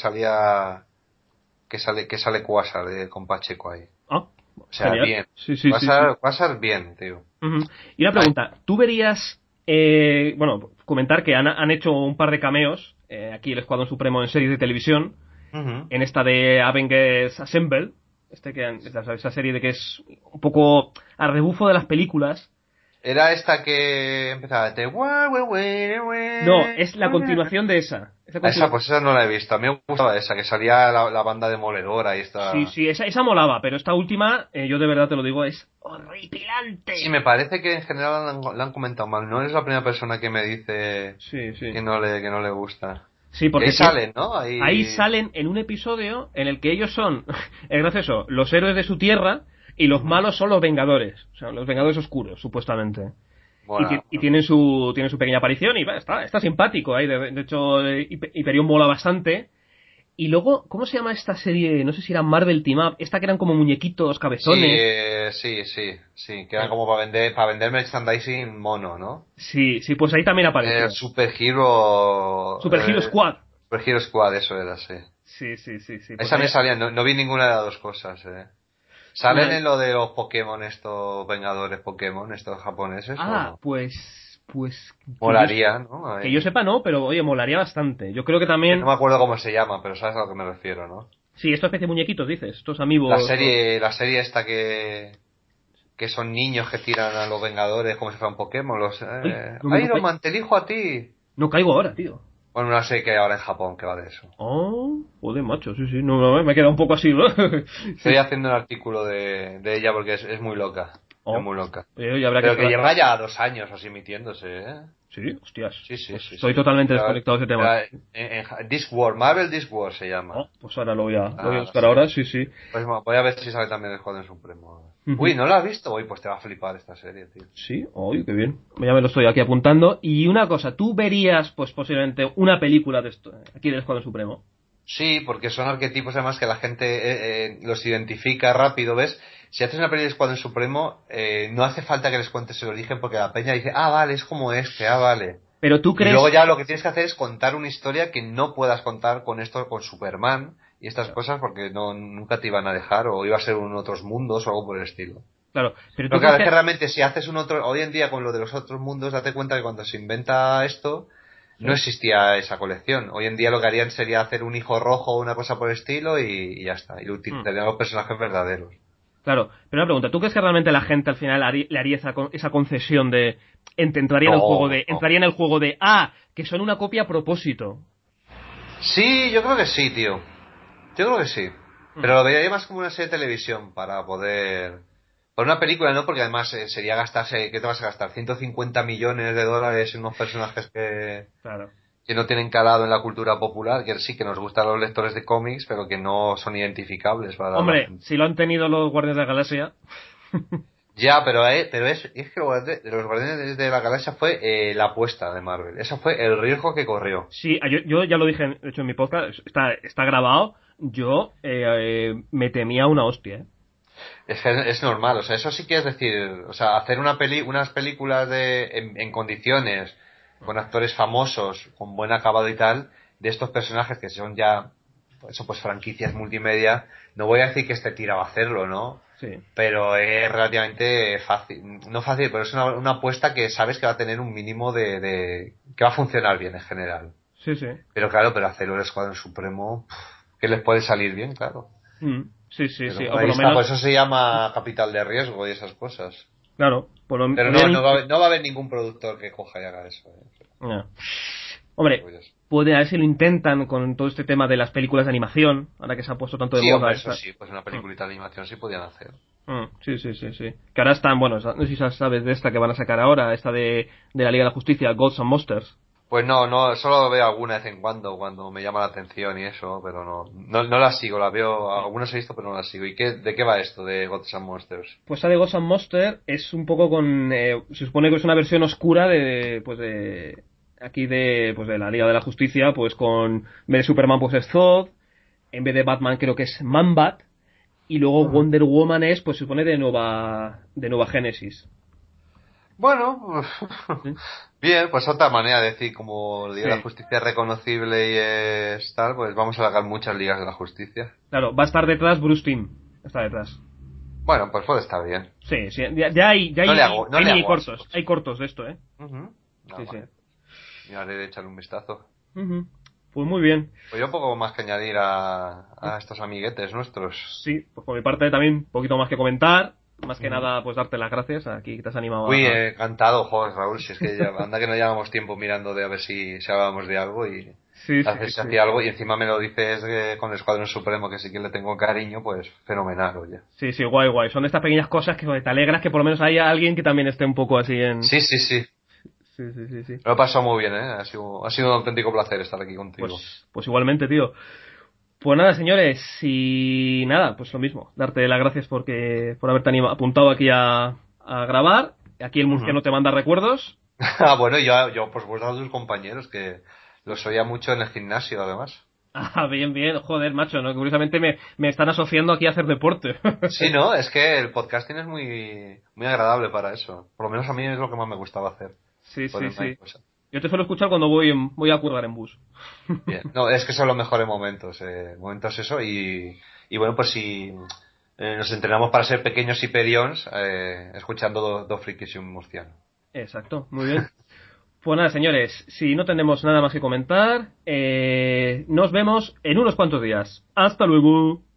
sale Quasar con Pacheco ahí. O sea, genial. bien. Sí. Quasar bien, tío. Y una pregunta, ¿tú verías, comentar que han hecho un par de cameos, aquí el Escuadrón Supremo en series de televisión, en esta de Avengers Assemble, esa serie de que es un poco a rebufo de las películas? Era esta que empezaba No, es la continuación de esa. Esa no la he visto. A mí me gustaba esa, que salía la banda demoledora y esta... Sí, esa molaba, pero esta última, yo de verdad te lo digo, es horripilante. Sí, me parece que en general la han comentado mal. No eres la primera persona que me dice que no le gusta. Sí, porque ahí salen, ¿no? Ahí salen en un episodio en el que ellos son, es gracioso, los héroes de su tierra y los malos son los Vengadores. O sea, los Vengadores oscuros, supuestamente. Bueno, y tienen su pequeña aparición y está simpático ahí. De hecho, Hyperion mola bastante. Y luego, ¿cómo se llama esta serie? No sé si era Marvel Team Up, esta que eran como muñequitos, cabezones. Sí, que eran como para vender merchandising mono, ¿no? Sí, pues ahí también apareció. Super Hero... Super Hero Squad. Super Hero Squad, eso era, sí. Sí. Pues Esa me salía, no vi ninguna de las dos cosas, ¿Salen en lo de los Pokémon, estos Vengadores Pokémon, estos japoneses, o no? Pues... Molaría, ¿no? Que yo sepa no, pero oye, molaría bastante. Yo creo que Que también... no me acuerdo cómo se llama, pero sabes a lo que me refiero, ¿no? Sí, esta especie de muñequitos, dices, estos amigos... La serie esta que son niños que tiran a los Vengadores como si fueran Pokémon, los... Iron Man, te elijo a ti. No caigo ahora, tío. Bueno, una serie que hay ahora en Japón que va de eso. Oh, joder, macho, sí, no, me he quedado un poco así, ¿no? Estoy haciendo un artículo de ella porque es muy loca. Oh. Es muy loca. Pero que lleva ya 2 años así emitiéndose, Sí, hostias. Sí. Estoy totalmente desconectado de ese tema. Discworld, Marvel Discworld se llama. Oh, pues ahora lo voy a buscar ahora, sí. Pues voy a ver si sale también el Escuadrón Supremo. Uy, ¿no lo has visto? Uy, pues te va a flipar esta serie, tío. Sí, uy, qué bien. Ya me lo estoy aquí apuntando. Y una cosa, ¿tú verías, pues posiblemente, una película de esto, aquí del Escuadrón Supremo? Sí, porque son arquetipos además que la gente los identifica rápido, ¿ves? Si haces una película de Escuadrón Supremo, no hace falta que les cuentes el origen porque la peña dice, vale, es como vale. Pero tú crees... Y luego ya lo que tienes que hacer es contar una historia que no puedas contar con Superman y estas cosas porque nunca te iban a dejar o iba a ser en otros mundos o algo por el estilo. Claro, pero tú crees que realmente si haces hoy en día con lo de los otros mundos, date cuenta que cuando se inventa esto, no existía esa colección. Hoy en día lo que harían sería hacer un hijo rojo o una cosa por el estilo y ya está. Y utilizarían los personajes verdaderos. Claro, pero una pregunta, ¿tú crees que realmente la gente al final le haría esa concesión de entraría en el juego de que son una copia a propósito? Sí, yo creo que sí, tío. Yo creo que sí. Pero lo vería más como una serie de televisión para poder... Por una película, ¿no? Porque además sería gastarse... ¿Qué te vas a gastar? $150 millones en unos personajes que no tienen calado en la cultura popular, que sí que nos gustan los lectores de cómics, pero que no son identificables para Hombre, la gente. si lo han tenido los Guardianes de la Galaxia... Ya, pero es que los Guardianes de la Galaxia fue la apuesta de Marvel. Eso fue el riesgo que corrió. Sí, yo ya lo dije, de hecho, en mi podcast, está grabado. Yo me temía una hostia, Es normal, o sea, eso sí que es decir, o sea, hacer unas películas en condiciones, con actores famosos, con buen acabado y tal, de estos personajes que son ya, pues franquicias multimedia, no voy a decir que esté tirado a hacerlo, ¿no? Sí. Pero es relativamente fácil, no fácil, pero es una apuesta que sabes que va a tener un mínimo que va a funcionar bien en general. Sí. Pero claro, hacerlo el Escuadrón Supremo, que les puede salir bien, claro. Sí. Pero O por lo está, menos... por eso se llama capital de riesgo y esas cosas. Claro. Pero no va a haber ningún productor que coja y haga eso. No. Hombre, puede a ver si lo intentan con todo este tema de las películas de animación, ahora que se ha puesto tanto de moda. Hombre, eso sí, pues una peliculita de animación sí podían hacer. Sí. Que ahora están, bueno, no sé si sabes de esta que van a sacar ahora, esta de la Liga de la Justicia, Gods and Monsters. Pues no, solo veo alguna vez en cuando me llama la atención y eso, pero no la sigo, la veo, algunas he visto pero no las sigo. ¿Y de qué va esto de Gods and Monsters? Pues esta de Gods and Monsters es un poco se supone que es una versión oscura de la Liga de la Justicia, pues con, en vez de Superman pues es Zod, en vez de Batman creo que es Man-Bat, y luego Wonder Woman es, pues se supone de Nueva Génesis. Bueno, bien, pues otra manera de decir, como Liga de la Justicia es reconocible y es tal, pues vamos a sacar muchas Ligas de la Justicia. Claro, va a estar detrás Bruce Timm, está detrás. Bueno, pues puede estar bien. Sí, ya hay mini cortos, hay cortos de esto, Sí. Me haré de echarle un vistazo. Pues muy bien. Pues yo poco más que añadir a estos amiguetes nuestros. Sí, pues por mi parte también un poquito más que comentar. Más que nada, pues darte las gracias. Aquí te has animado. Uy, encantado, joder, Raúl. Si es que anda que no llevamos tiempo mirando de a ver si hablábamos de algo y hacía algo y encima me lo dices con el Escuadrón Supremo que sí que le tengo cariño, pues fenomenal, oye. Sí, guay. Son estas pequeñas cosas que te alegras que por lo menos haya alguien que también esté un poco así en... Sí. Sí. Lo he pasado muy bien, Ha sido un auténtico placer estar aquí contigo. Pues igualmente, tío. Pues nada, señores, y nada, pues lo mismo. Darte las gracias por haberte apuntado aquí a grabar. Aquí el murciano te manda recuerdos. Bueno, yo por supuesto a tus compañeros, que los oía mucho en el gimnasio, además. Ah, bien, bien. Joder, macho, ¿no? Curiosamente me están asociando aquí a hacer deporte. Sí, ¿no? Es que el podcasting es muy agradable para eso. Por lo menos a mí es lo que más me gustaba hacer. Sí, sí, Ponerme ahí sí. cosas. Yo te suelo escuchar cuando voy a currar en bus. Bien. No, es que son los mejores momentos. Momentos eso y bueno, pues si nos entrenamos para ser pequeños y perions, escuchando dos frikis y un murciano. Exacto, muy bien. Pues nada, señores, si no tenemos nada más que comentar, nos vemos en unos cuantos días. Hasta luego.